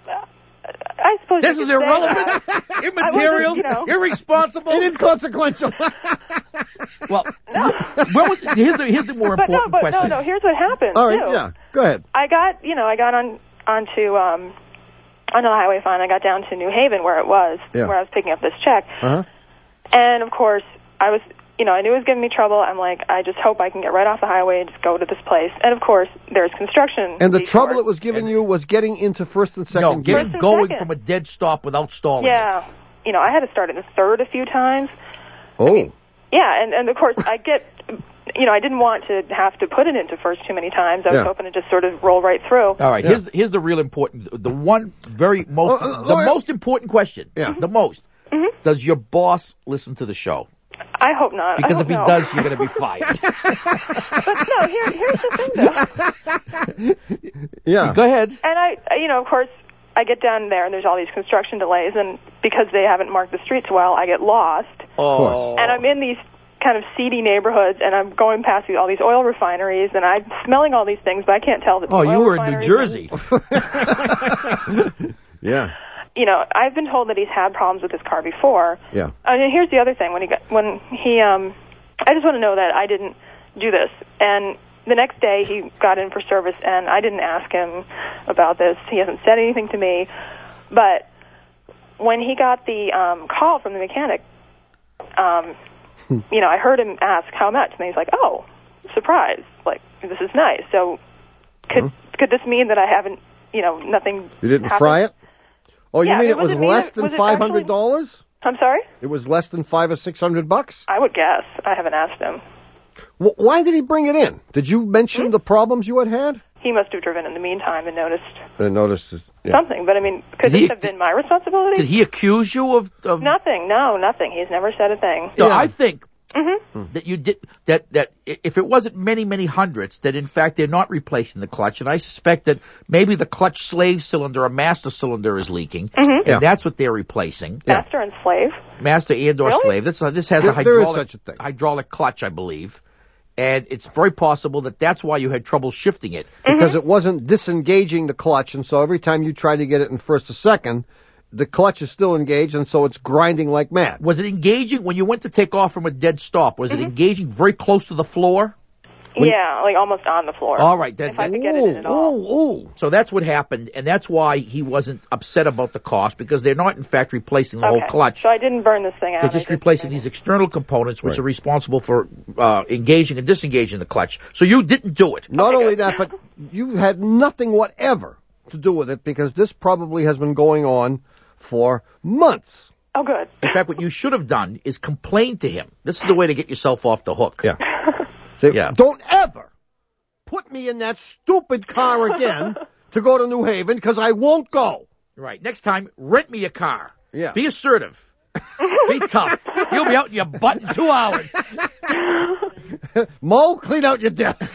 I suppose This you is could say irrelevant, that. immaterial, I wasn't, you know, irresponsible, and inconsequential. Well, when was, here's the here's the more but no, important but question. no, no. Here's what happened. All right, too. yeah, go ahead. I got, you know, I got on onto um onto the highway fine. I got down to New Haven where it was, Yeah. where I was picking up this check, Uh-huh. and of course I was, you know, I knew it was giving me trouble. I'm like, I just hope I can get right off the highway and just go to this place. And of course, there's construction. And the detours. trouble it was giving you was getting into first and second No, gear. getting going from a dead stop without stalling. Yeah, you know, I had to start in the third a few times. Oh. Yeah, and and of course I get, you know, I didn't want to have to put it into first too many times. I was Yeah. hoping to just sort of roll right through. All right, here's here's the real important, the one very most, Uh, uh, the uh, most important question. Yeah. The most. Mhm. Does your boss listen to the show? I hope not. Because I if hope he no. does, you're going to be fired. But no, here, here's the thing, though. Yeah. Go ahead. And I, you know, of course, I get down there and there's all these construction delays, and because they haven't marked the streets well, I get lost. Oh. And I'm in these kind of seedy neighborhoods, and I'm going past these, all these oil refineries, and I'm smelling all these things, but I can't tell that. Oh, the you oil were in New refineries Jersey. Yeah. You know, I've been told that he's had problems with his car before. Yeah. I mean, here's the other thing. When he got, when he, um, I just want to know that I didn't do this. And the next day he got in for service, and I didn't ask him about this. He hasn't said anything to me. But when he got the um, call from the mechanic, um, you know, I heard him ask how much, and he's like, "Oh, surprise! Like, this is nice." So, could could this mean that I haven't, you know, nothing? You didn't happened? fry it? Oh, you Yeah, mean I it mean, was was it mean less it- than was it five hundred dollars? I'm sorry? It was less than five or six hundred bucks? I would guess. I haven't asked him. Wh- Why did he bring it in? Did you mention the problems you had had? He must have driven in the meantime and noticed I noticed. this- Yeah. something. But I mean, could Did he- this have been my responsibility? Did he accuse you of? of Nothing. No, nothing. He's never said a thing. No, I think Mm-hmm. that you did that. That i- if it wasn't many, many hundreds, that in fact they're not replacing the clutch, and I suspect that maybe the clutch slave cylinder or master cylinder is leaking, Mhm. and Yeah. that's what they're replacing. Master and slave. Master and or Really? slave. This uh, this has There- a there is hydraulic such a thing. hydraulic clutch, I believe, and it's very possible that that's why you had trouble shifting it. Because it wasn't disengaging the clutch, and so every time you try to get it in first or second, the clutch is still engaged, and so it's grinding like mad. Was it engaging when you went to take off from a dead stop? Was it engaging very close to the floor? When- Yeah, like almost on the floor. All right, then. If I could get it in at all. So that's what happened, and that's why he wasn't upset about the cost, because they're not, in fact, replacing the Okay. whole clutch. So I didn't burn this thing out. They're I just replacing these external components, which Right. are responsible for uh, engaging and disengaging the clutch. So you didn't do it. Not only that, but you had nothing whatever to do with it, because this probably has been going on for months. Oh, good. In fact, what you should have done is complain to him. This is the way to get yourself off the hook. Yeah. Say, Yeah. Don't ever put me in that stupid car again to go to New Haven, because I won't go. Right. Next time, rent me a car. Yeah. Be assertive. Be tough. You'll be out in your butt in two hours. Mo, clean out your desk.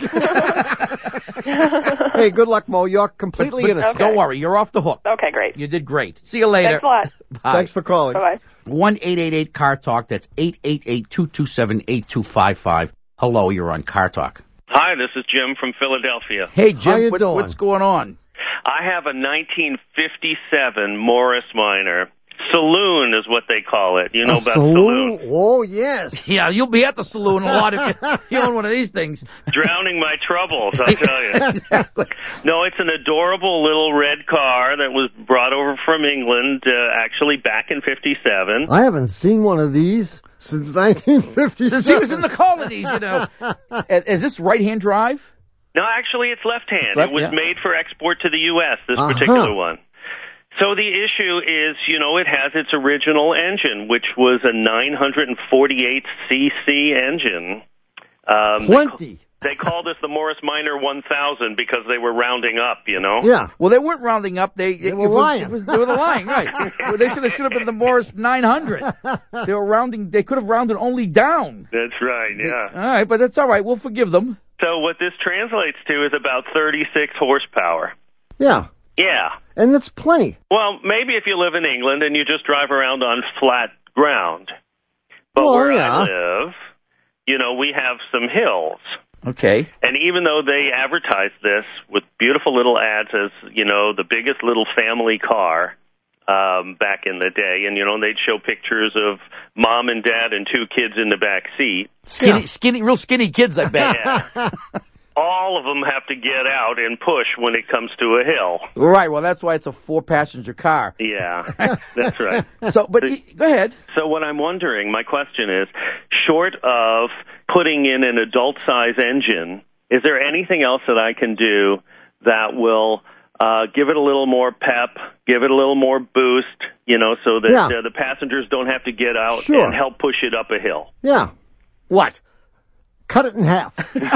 Hey, good luck, Mo. You're completely But- but innocent. Don't worry, you're off the hook. Okay, great. You did great. See you later. Thanks a lot. Bye. Thanks for calling. Bye-bye. one eight eight eight car talk. That's eight eight eight, two two seven, eight two five five. Hello, you're on Car Talk. Hi, this is Jim from Philadelphia. Hey, How Jim, you what, doing? what's going on? I have a nineteen fifty-seven Morris Minor. Saloon is what they call it. You know A about saloon? saloon. Oh, yes. Yeah, you'll be at the saloon a lot if you, you own one of these things. Drowning my troubles, I'll tell you. No, it's an adorable little red car that was brought over from England, uh, actually back in fifty-seven. I haven't seen one of these since nineteen fifty-seven. Since he was in the colonies, you know. Uh, Is this right-hand drive? No, actually, it's left-hand. It's left- it was yeah. made for export to the U S, this Uh-huh. particular one. So the issue is, you know, it has its original engine, which was a nine forty-eight c c engine. Um, Plenty. They called us the Morris Minor one thousand because they were rounding up, you know? Yeah. Well, they weren't rounding up. They, They it were was- lying. It was, they were lying, right. Well, they should have, should have been the Morris nine hundred. They were rounding, they could have rounded only down. That's right, yeah. All right, but that's all right. We'll forgive them. So what this translates to is about thirty-six horsepower. Yeah. Yeah. And that's plenty. Well, maybe if you live in England and you just drive around on flat ground. But Well, where yeah. I live, you know, we have some hills. Okay. And even though they advertise this with beautiful little ads as, you know, the biggest little family car um, back in the day, and, you know, they'd show pictures of mom and dad and two kids in the back seat. Skinny, skinny, real skinny kids, I bet. Yeah. All of them have to get out and push when it comes to a hill. Right. Well, that's why it's a four-passenger car. Yeah, that's right. So, but go ahead. So what I'm wondering, my question is, short of putting in an adult-size engine, is there anything else that I can do that will uh, give it a little more pep, give it a little more boost, you know, so that Yeah. uh, the passengers don't have to get out Sure. and help push it up a hill? Yeah. What? Cut it in half.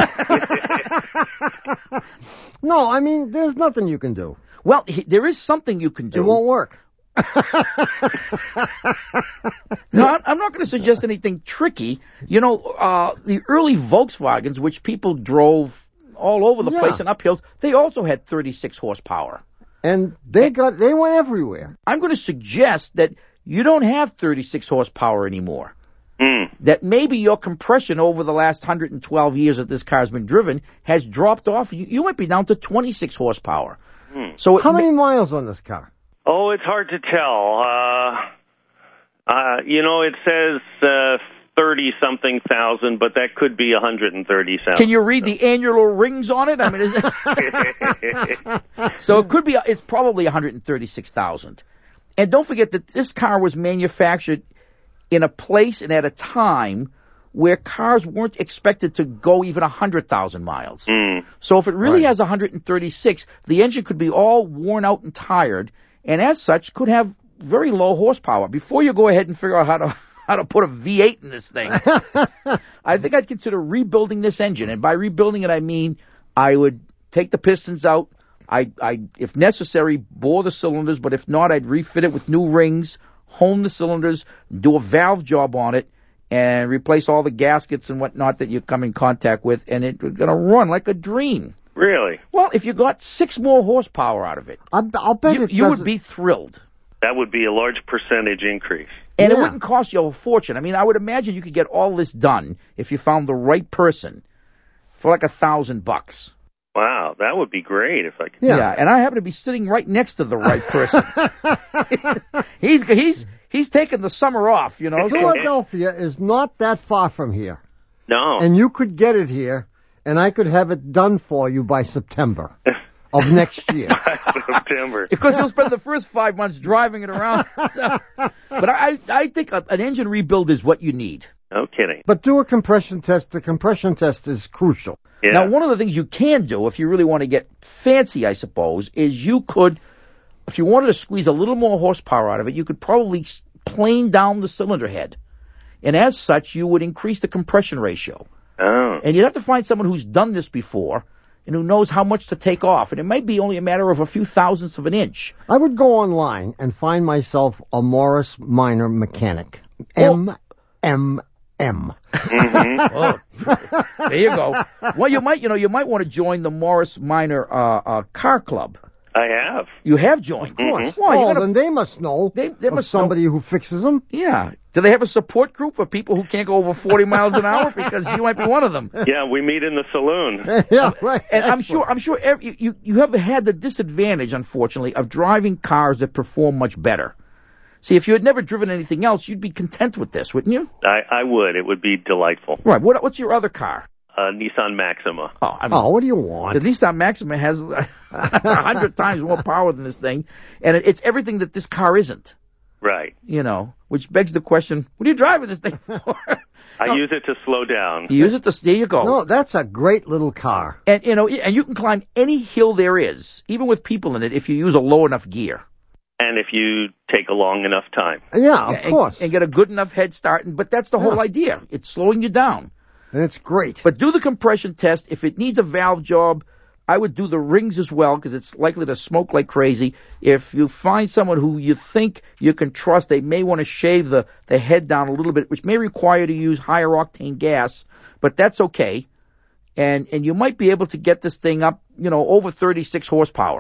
No, I mean, there's nothing you can do. Well, he, there is something you can do. It won't work. No, I'm, I'm not going to suggest anything tricky. You know, uh, the early Volkswagens, which people drove all over the Yeah. place and up hills, they also had thirty-six horsepower. And they got they went everywhere. I'm going to suggest that you don't have thirty-six horsepower anymore. Mm. That maybe your compression over the last one hundred twelve years that this car's been driven has dropped off. You, you might be down to twenty-six horsepower. Mm. So it How ma- many miles on this car? Oh, it's hard to tell. Uh, uh, you know, it says uh, thirty-something thousand, but that could be one hundred thirty thousand. Can you read the annular rings on it? I mean, is it... So it could be, it's probably one hundred thirty-six thousand. And don't forget that this car was manufactured in a place and at a time where cars weren't expected to go even one hundred thousand miles. Mm. So if it really Right. has one hundred thirty-six, the engine could be all worn out and tired, and as such could have very low horsepower. Before you go ahead and figure out how to how to put a V eight in this thing, I think I'd consider rebuilding this engine. And by rebuilding it, I mean I would take the pistons out. I, I, if necessary, bore the cylinders, but if not, I'd refit it with new rings, hone the cylinders, do a valve job on it, and replace all the gaskets and whatnot that you come in contact with, and it's going to run like a dream. Really? Well, if you got six more horsepower out of it, I, I'll bet you, it you would doesn't- be thrilled. That would be a large percentage increase. And it Yeah. wouldn't cost you a fortune. I mean, I would imagine you could get all this done if you found the right person for like a thousand bucks. Wow, that would be great if I could. Yeah. And I happen to be sitting right next to the right person. he's he's he's taking the summer off, you know. So Philadelphia is not that far from here. No. And you could get it here, and I could have it done for you by September of next year. September. because he'll spend the first five months driving it around. So, but I I think a, an engine rebuild is what you need. No kidding. But do a compression test. The compression test is crucial. Yeah. Now, one of the things you can do, if you really want to get fancy, I suppose, is you could, if you wanted to squeeze a little more horsepower out of it, you could probably s- plane down the cylinder head. And as such, you would increase the compression ratio. Oh. And you'd have to find someone who's done this before and who knows how much to take off. And it might be only a matter of a few thousandths of an inch. I would go online and find myself a Morris Minor mechanic. M M M. Oh, there you go. Well, you might, you know, you might want to join the Morris Minor uh, uh, Car Club. I have. You have joined. Of course. Well, you're Oh, gonna- then they must know They, they of must somebody who fixes them. Yeah. Do they have a support group for people who can't go over forty miles an hour? Because you might be one of them. Yeah, we meet in the saloon. Yeah, right. And I'm Excellent. sure, I'm sure every, you, you have had the disadvantage, unfortunately, of driving cars that perform much better. See, if you had never driven anything else, you'd be content with this, wouldn't you? I, I would. It would be delightful. Right. What, what's your other car? Uh, Nissan Maxima. Oh, I mean, Oh, what do you want? the Nissan Maxima has a hundred times more power than this thing, and it, it's everything that this car isn't. Right. You know, which begs the question: what are you driving this thing for? I No. use it to slow down. You use it to there you go. No, that's a great little car. And you know, and you can climb any hill there is, even with people in it, if you use a low enough gear. And if you take a long enough time. Yeah, of and, course. and get a good enough head start. And, but that's the whole Yeah. idea. It's slowing you down. And it's great. But do the compression test. If it needs a valve job, I would do the rings as well because it's likely to smoke like crazy. If you find someone who you think you can trust, they may want to shave the, the head down a little bit, which may require you to use higher octane gas, but that's okay. And and you might be able to get this thing up, you know, over thirty-six horsepower.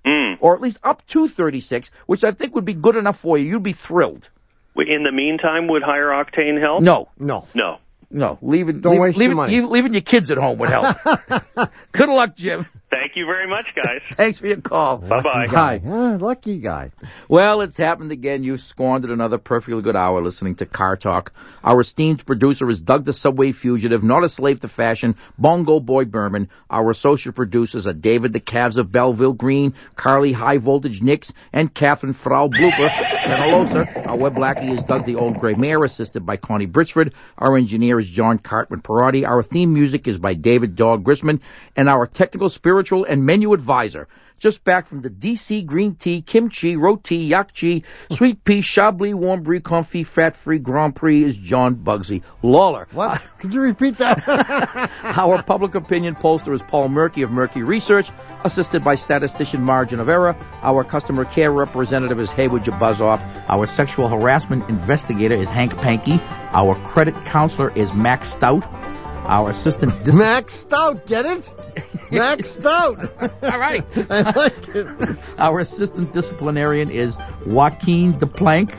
Mm. or at least up to thirty-six, which I think would be good enough for you. You'd be thrilled. In the meantime, would higher octane help? No. No. No. No. Leaving, Don't leave, waste leaving, your money. you- leaving your kids at home would help. Good luck, Jim. Thank you very much, guys. Thanks for your call. Bye-bye. Hi. Ah, lucky guy. Well, it's happened again. You squandered another perfectly good hour listening to Car Talk. Our esteemed producer is Doug the Subway Fugitive, not a slave to fashion, Bongo Boy Berman. Our associate producers are David the Calves of Belleville Green, Carly High Voltage Nix, and Catherine Frau Blooper Penalosa. Our web blackie is Doug the Old Gray Mare, assisted by Connie Britchford. Our engineer is John Cartman Perotti. Our theme music is by David Dog Grisman. And our technical, spiritual, and menu advisor, just back from the D C green tea, kimchi, roti, yakchi, sweet pea, chablis, warm brie, comfy, fat-free Grand Prix is John Bugsy Lawler. What? Could you repeat that? Our public opinion pollster is Paul Murky of Murky Research, assisted by statistician Margin of Error. Our customer care representative is Haywood Jabuzoff. Our sexual harassment investigator is Hank Pankey. Our credit counselor is Max Stout. Our assistant... Dis- Max Stout, get it? Max Stout. All right. I like it. Our assistant disciplinarian is Joaquin DePlank.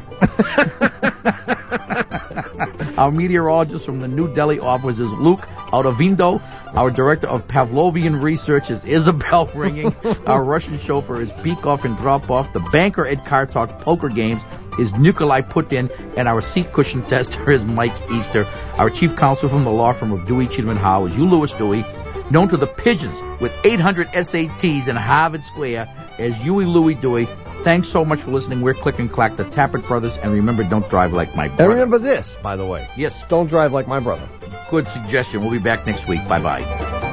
Our meteorologist from the New Delhi office is Luke Autovindo. Our director of Pavlovian research is Isabel Ringing. Our Russian chauffeur is Beakoff and Dropoff. The banker at Car Talk Poker Games is Nikolai Putin, and our seat cushion tester is Mike Easter. Our chief counsel from the law firm of Dewey, Cheatham and Howe is Hugh Lewis Dewey, known to the pigeons with eight hundred S A Ts in Harvard Square as Huey Louie Dewey. Thanks so much for listening. We're Click and Clack, the Tappet Brothers, and remember, don't drive like my brother. And remember this, by the way. Yes. Don't drive like my brother. Good suggestion. We'll be back next week. Bye-bye.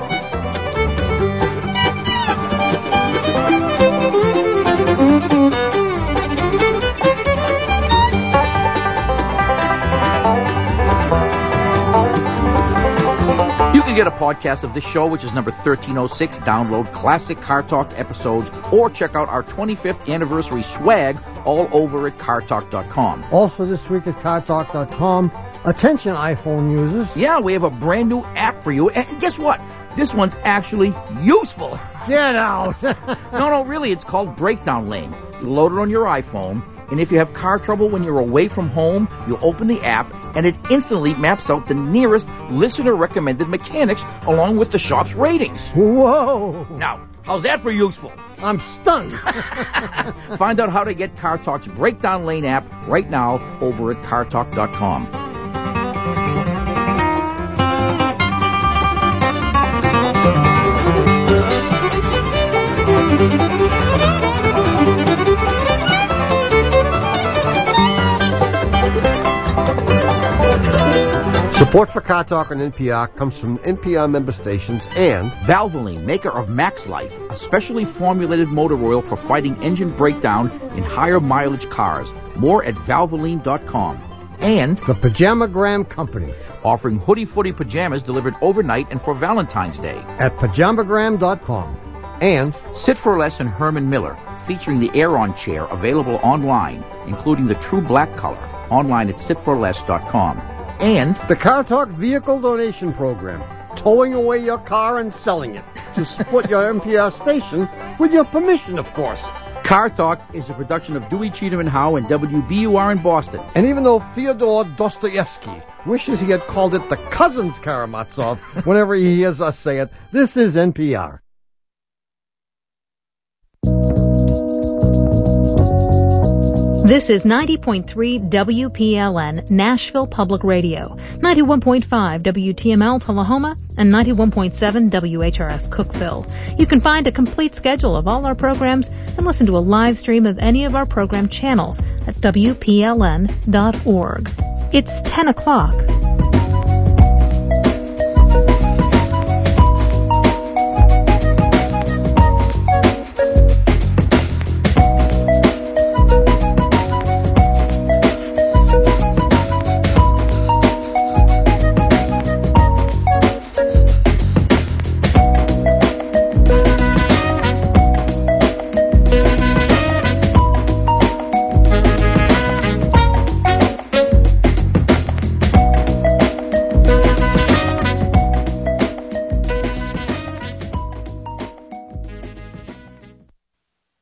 You can get a podcast of this show, which is number thirteen oh six. Download classic Car Talk episodes or check out our twenty-fifth anniversary swag all over at car talk dot com. Also this week at car talk dot com, attention iPhone users. Yeah, we have a brand new app for you. And guess what? This one's actually useful. Get out. No, no, really, it's called Breakdown Lane. You load it on your iPhone, and if you have car trouble when you're away from home, you open the app, and it instantly maps out the nearest listener-recommended mechanics along with the shop's ratings. Whoa. Now, how's that for useful? I'm stunned. Find out how to get Car Talk's Breakdown Lane app right now over at car talk dot com. Support for Car Talk on N P R comes from N P R member stations and Valvoline, maker of Max Life, a specially formulated motor oil for fighting engine breakdown in higher mileage cars. More at valvoline dot com. And the Pajamagram Company, offering hoodie footy pajamas delivered overnight and for Valentine's Day at pajamagram dot com. And Sit for Less and Herman Miller, featuring the Aeron chair available online, including the true black color, online at sit for less dot com. And the Car Talk Vehicle Donation Program, towing away your car and selling it to support your N P R station with your permission, of course. Car Talk is a production of Dewey, Cheatham and Howe and W B U R in Boston. And even though Fyodor Dostoevsky wishes he had called it the Cousins Karamazov whenever he hears us say it, this is N P R. This is ninety point three W P L N, Nashville Public Radio, ninety-one point five W T M L Tullahoma, and ninety-one point seven W H R S Cookeville. You can find a complete schedule of all our programs and listen to a live stream of any of our program channels at W P L N dot org. It's ten o'clock.